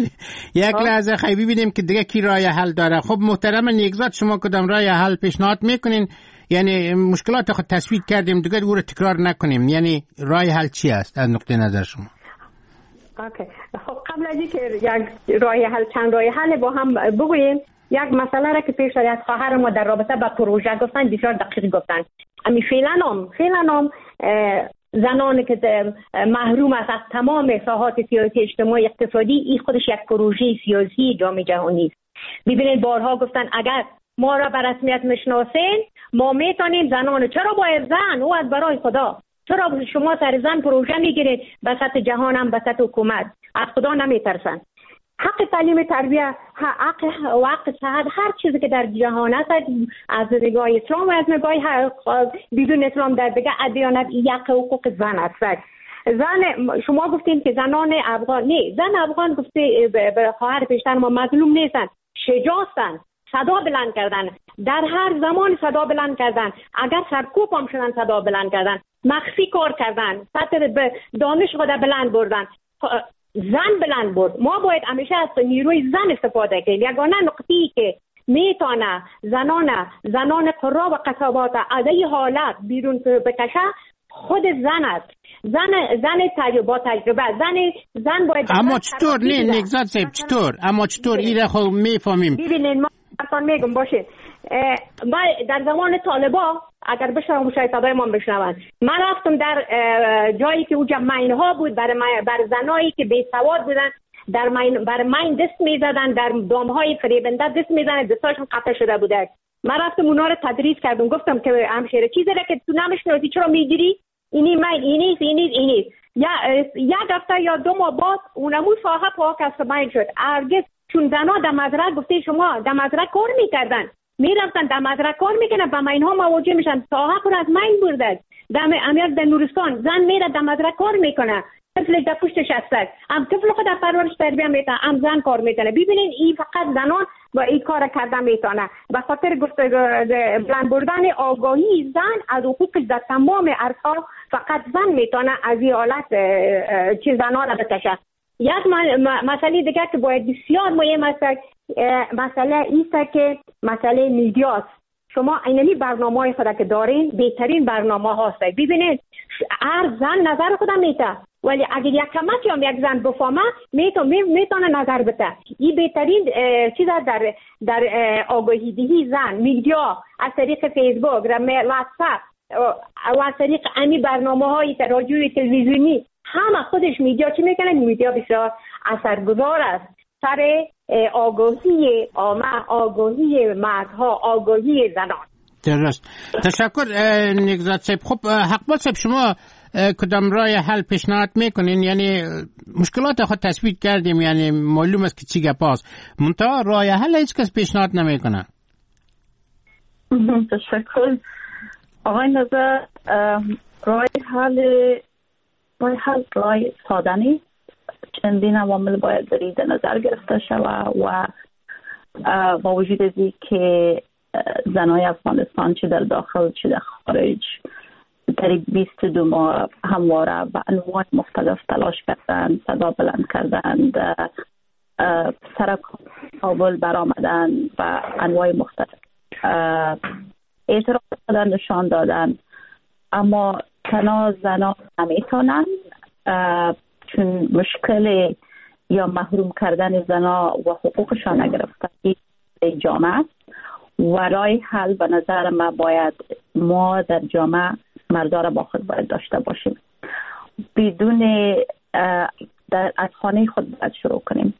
یک لحظه خیلی ببینیم که دیگه کی راه حل داره. خب محترم نیکزاد شما کدام راه حل پیشنهاد میکنین؟ یعنی مشکلات خود تصویر کردیم دیگه او رو تکرار نکنیم. یعنی راه حل چی است از نقطه نظر شما؟ اوکی. خب قبل از اینکه یک راه حل چند راه حل با هم بگوییم یک مسئله را که پیش از خواهر ما در رابطه با پروژه گفتن بسیار دقیق گفتن. امی فعلا زنانی که محروم است از تمام ساحات سیاسی اجتماعی اقتصادی این خودش یک پروژه سیاسی جامعه جهانی است. ببینید بارها گفتن اگر ما را به رسمیت میشناسین ما میتونیم زنان چرا باید زن او از برای خدا چرا شما سر زن پروژه میگیرید به سطح جهان هم به سطح حکومت از خدا نمیترسن. حق تعلیم تربیت حق صحت هر چیزی که در جهان است از نگاه اسلام و از نگاه بدون اسلام در دیگه ادیانت یک حقوق زن است. زن شما گفتین که زنان افغان نه زن افغان گفته به خواهر پیشتر ما مظلوم نیستن شجاعتن صدا بلند کردن در هر زمان صدا بلند کردن اگر سرکوب هم شدن صدا بلند کردن مخفی کار کردن سطح به دانش خود بلند بردن زن بلند برد. ما باید همیشه از نیروی زن استفاده کنیم. یگانه نقطه‌ای که میتونه زنان قرا و قصابات از این حالت بیرون بکشه خود زن است. زن تجربه زن باید اما چطور نه نگذات صاحب چطور اما چطور این را خب میفهمیم. ببینید ما اصلا میگم باشه ما در زمان طالبا اگر بشنوم شاید صدای ما بشنون من رفتم در جایی که اونجا ماین‌ها بود بر زنایی که بی سواد بودن بر ماین دست میزدن در دامهای فریبنده دست میزدن دستاشون قطع شده بوده. من رفتم اونا رو تدریس کردم گفتم که همشهره چیزی را که تو نمیشناسی چرا میگیری اینی ماین اینی یک هفته یا 2 ماه بعد اونمو ساحه پاک از ماین شد. هرگز چون زنا در مزرعه گفته شما در مزرعه کار میکردن میرفتن در مزرعه کار میکنن با ماین ها مواجه میشن ساحه پر از ماین برده در نورستان زن میره در مزرعه کار میکنه طفل در پشتش هست، هم طفل خود در پرورش تربیت میتونه، هم زن کار میتونه. ببینین این فقط زنان و این کار کردن میتونه. به خاطر بلند بردن آگاهی زن از حقوقش در تمام عرصه‌ها فقط زن میتونه از این حالت چیز زنان را بکشه. یک مسئله دیگه که باید بسیار مهم است، مسئله ایست که مسئله میدیاست. شما اینمی برنامه‌های خود که دارین بهترین برنامه هاست. ببینید هر زن نظر خودم میته، ولی اگر یک کمک یا یک زن بفهمه میتونه نظر بده. این بهترین چیز در آگاهی دهی زن میدیا از طریق فیسبوک، واتساپ و از طریق امی برنامه‌های رادیویی تلویزیونی، همه خودش میدیا چی میکنه؟ میدیا بسیار اثرگذار است سر آگاهی عامه، آگاهی مردها، آگاهی زنان. درست. تشکر نگزاد صاحب. خب حقبال صاحب، شما کدام راه حل پیشنهاد میکنین؟ یعنی مشکلات خود تثبیت کردیم، یعنی معلوم است که چی گپاست، منتها راه حل هیچ کس پیشنهاد نمیکنه. تشکر آقای نظر. راه حل ساده نیست. چندین عوامل باید در نظر گرفته شود و با وجود از این که زنای افغانستان چه در داخل چه در خارج در 22 ماه همواره به انواع مختلف تلاش کردند، صدا بلند کردند، سر کابل برآمدن و انواع مختلف اعتراض کردن، نشان دادن، اما تنها زنان نمیتونن، چون مشکل یا محروم کردن زنا و حقوقشان نگرفتن جامعه و راه حل به نظر ما باید ما در جامعه مردا را با خود باید داشته باشیم. بدون از خانه خود باید شروع کنیم.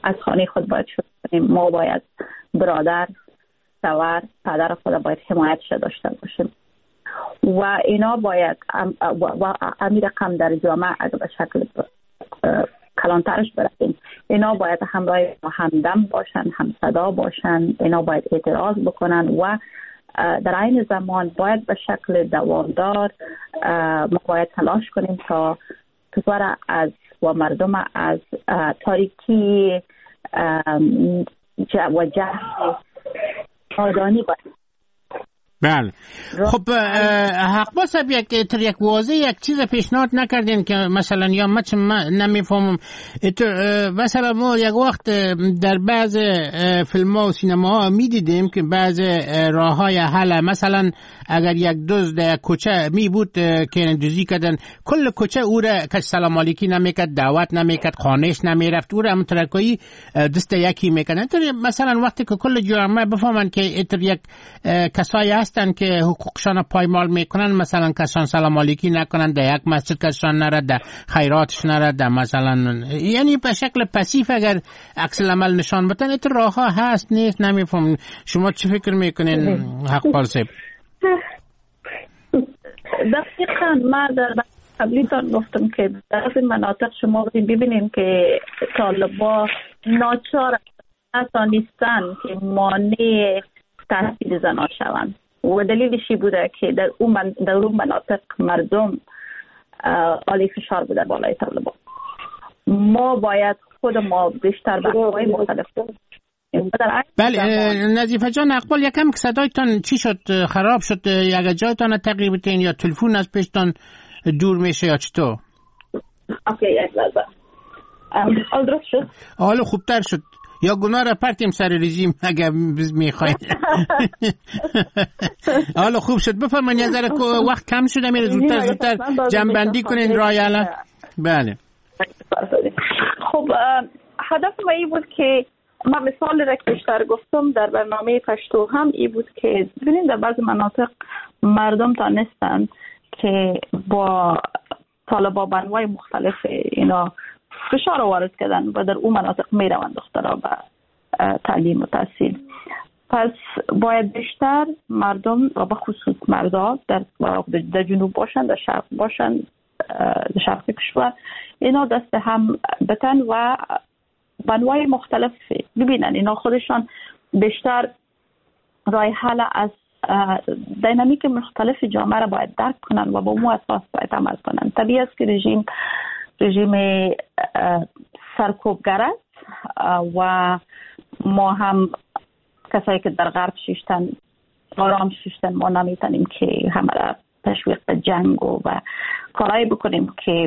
ما باید برادر، شوهر، پدر خود باید حمایتش داشته باشیم و اینا باید و امیر رقم در جامعه اگر به شکل کلانترش برسیم، اینا باید همراه همدم باشن، هم صدا باشن، اینا باید اعتراض بکنن و در این زمان باید به شکل دوامدار ما باید تلاش کنیم تا کشور از و مردم از تاریکی و جهل آدانی باید. بله. خب حق صاحب یک واضح یک چیز پیشنهاد نکردین که مثلا یا من نمیفهمم، مثلا ما یک وقت در بعض فیلم ها و سینما ها میدیدیم که بعض راه های حل، مثلا اگر یک دزد در کوچه می بود که دزدی کردن، کل کوچه او را کس سلام علیکی نمیکرد، دعوت نمیکرد، خانهش نمیرفت، او را مترکایی دست یکی میکنن. مثلا وقتی که کل جامعه بفهمن که یک کسایی هستن که حقوقشان پایمال میکنن، مثلا کسان سلام علیکی نکنن، در یک مسجد کسان نرد، در خیراتش نرد، مثلا یعنی به شکل پسیف اگر عکس العمل نشان بدن، این راه ها هست نیست نمیفهم. شما چی فکر میکنین حقبال صاحب؟ دقیقا ما در قبلی دار گفتم که در این مناطق شما ببینیم که طالبا ناچار نیستن که مانع تحصیل زنان شوند و دلیلشی بوده که در اون مناطق مردم عالی فشار بوده بالای طالبان. ما باید خود ما بیشتر بحث‌های مختلف. بله نظیفه جان اقبال، یکم که صدایتان چی شد؟ خراب شد؟ یک جایتان تقریبا یا تلفن از پیشتان دور میشه یا چطور؟ اوکی یک لحظه. حال درست شد؟ حال خوبتر شد یا گناه را پرتیم سر رژیم اگر میخواید؟ حالا خوب شد. بفرمایید یه ذره وقت کم شده، میره زودتر جمع‌بندی کنین رایاله. بله. خب هدف ما این بود که ما مثال را که بیشتر گفتم در برنامه پشتو هم این بود که ببینید در بعض مناطق مردم تانستن که با طالبا بانوای مختلف اینا فشار وارد کردن و در اون مناطق میروند دخترها به تعلیم و تحصیل. پس باید بیشتر مردم و به خصوص مردا در جنوب باشن، در شرق باشن، در شرق کشور اینا دست هم بتن و بانوای مختلف ببینن، اینا خودشان بیشتر راه حل از دینامیک مختلف جامعه را باید درک کنن و با اون اساس باید عمل کنن. طبیعی است که رژیم رژیم سرکوبگر است و ما هم کسایی که در غرب شیشتن آرام شیشتن ما نمیتونیم که همه را تشویق به جنگ و کارایی بکنیم که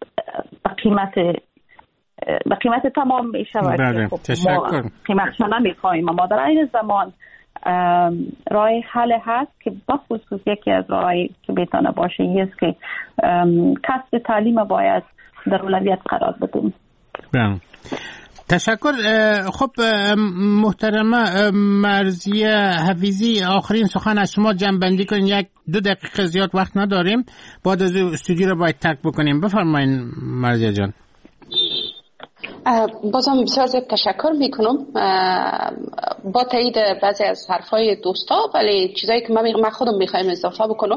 به قیمت تمام میشه و ما قیمتش نمیخوایم. ما در این زمان راه حل هست که بخصوص یکی از راهی که میتونه باشه است که کسب تعلیم باید در اولویت قرار بدیم. تشکر. خب محترمه مرضیه حفیظی، آخرین سخن از شما جنبندی کنید. 1-2 دقیقه زیاد وقت نداریم، بعد از استودیو رو باید ترک بکنیم. بفرمایید مرضیه جان. بازم بسیار زیاد تشکر میکنم با تایید بعضی از حرفای دوستا، ولی چیزایی که من خودم میخوایم اضافه بکنم.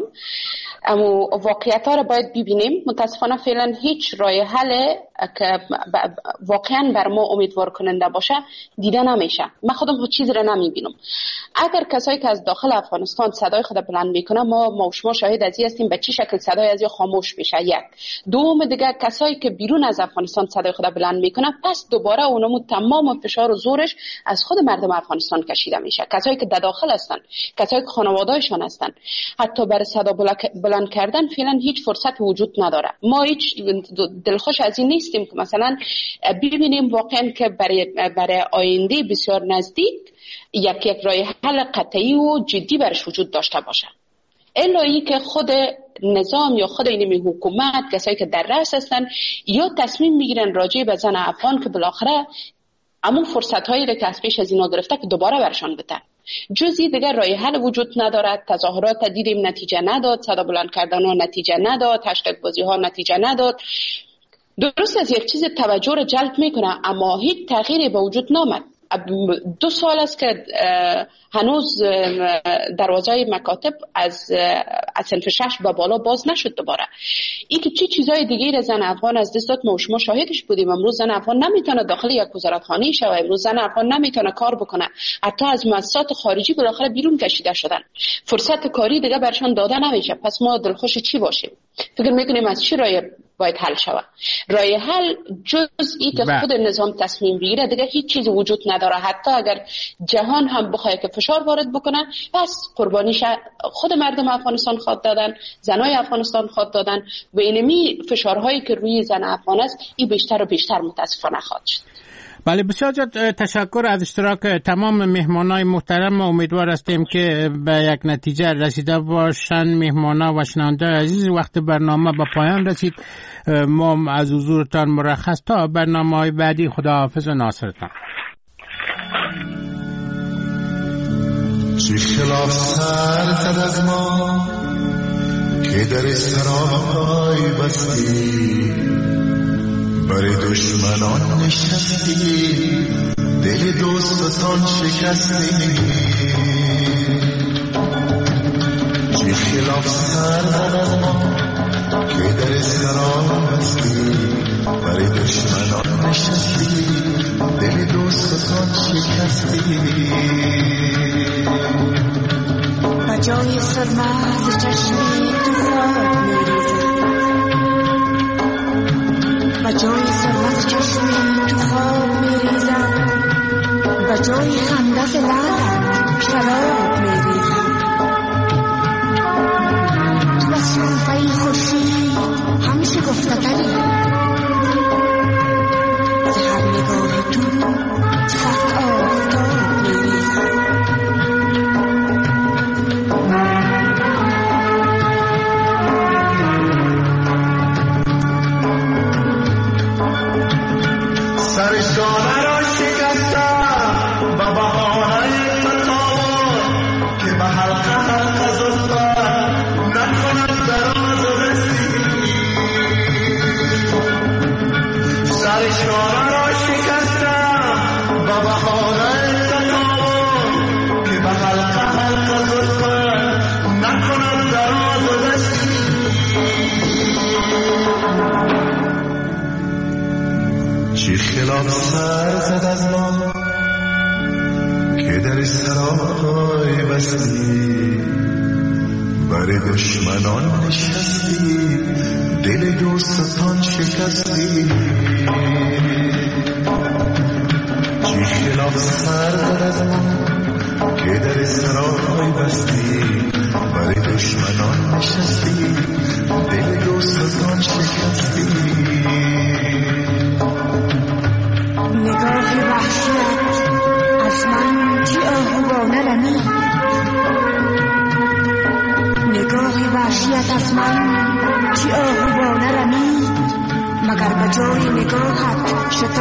اما واقعیت ها رو باید ببینیم. متاسفانه فعلا هیچ راه حل که واقعا بر ما امیدوار کننده باشه دیده نمیشه. من خودم چیزی رو نمیبینم. اگر کسایی که از داخل افغانستان صدای خود بلند میکنه، ما شما شاهد از این هستیم به چه شکل صدای از خاموش میشه. یک دوم دیگه کسایی که بیرون از افغانستان صدای خود بلند میکنه، پس دوباره اونمو تمام فشار و زورش از خود مردم افغانستان کشیده میشه. کسایی که در داخل هستن، کسایی که خانواده‌شان هستن، حتی برای صدا بلند کردن فعلا هیچ فرصت وجود نداره. ما هیچ دلخوش از این نیستیم که مثلا ببینیم واقعا که برای آینده بسیار نزدیک یک راه حل قطعی و جدی برش وجود داشته باشه. الهی که خود نظام یا خود این حکومت، کسایی که در رأس هستن، یا تصمیم میگیرن راجع به زن افغان که بالاخره همون فرصت هایی را که از پیش از اینا گرفته که دوباره برشان بده. جزی دیگر راه حل وجود ندارد. تظاهرات دیدیم نتیجه نداد، صدا بلند کردن ها نتیجه نداد، هشتگ بازی ها نتیجه نداد. درست از یک چیز توجه را جلب میکنه اما هیچ تغییری به وجود نامد. 2 سال است که هنوز دروازه مکاتب از صنف 6 به بالا باز نشد دوباره. این که چه چیزای دیگه زن افغان از دست داد ما شما شاهدش بودیم. امروز زن افغان نمیتونه داخل یک وزارتخانه شه، امروز زن افغان نمیتونه کار بکنه، حتی از مؤسسات خارجی بالاخره بیرون کشیده شدن، فرصت کاری دیگه برشان داده نمیشه. پس ما دلخوش چی باشیم؟ فکر میکنیم از چی راه باید حل شود؟ راه حل جز این که خود نظام تصمیم بگیره دیگه هیچ چیز وجود نداره. حتی اگر جهان هم بخواد که فشار وارد بکنه، پس قربانیش خود مردم افغانستان خواهد دادن، زنای افغانستان خواهد دادن و اینمی فشارهایی که روی زن افغان است این بیشتر و بیشتر متاسفانه خواهد شد. بله، بسیار تشکر از اشتراک تمام مهمانای محترم. امیدوار هستیم که به یک نتیجه رسیده باشند. مهمانا و شنونده عزیز، وقت برنامه به پایان رسید. ما از حضورتان مرخص تا برنامه‌های بعدی. خداحافظ و ناصرتان. چی خلاف سر زد از ما که در سرای بستی، برای دشمنان نشستی، دل دوستان شکستی. چی خلاف سر زد از ما که در سرای بستی، برای دشمنان نشستی، دل دوستان شکستی. بجای سرماز چشمی تو خواب میریزد، بجای سرماز چشمی تو خواب میریزد، بجای خندت لعلت شراب میریزد. تو از شنفه خورشید همیشه گفتگری، زهر نگاه تو صد آفتاب میریزد. سرشانه را شکستم و بهانه تقاوم که به حلقه زلفت نکند دراز و رسی. سرشانه را شکستم و بهانه تقاوم که به حلقه زلفت نکند دراز و رسی. چی خلاف سر زد از ما که در سرای بستی، برای دشمنان نشستی، دل دوستان شکستی، چی خلاف سر زد از ما که در سرای بستی، برای دشمنان نشستی، دل دوستان شکستی. نگاه وحشیت از من چی آهوانه رمید، نگاه وحشیت از من چی آهوانه رمید، مگر به جای نگاهت شد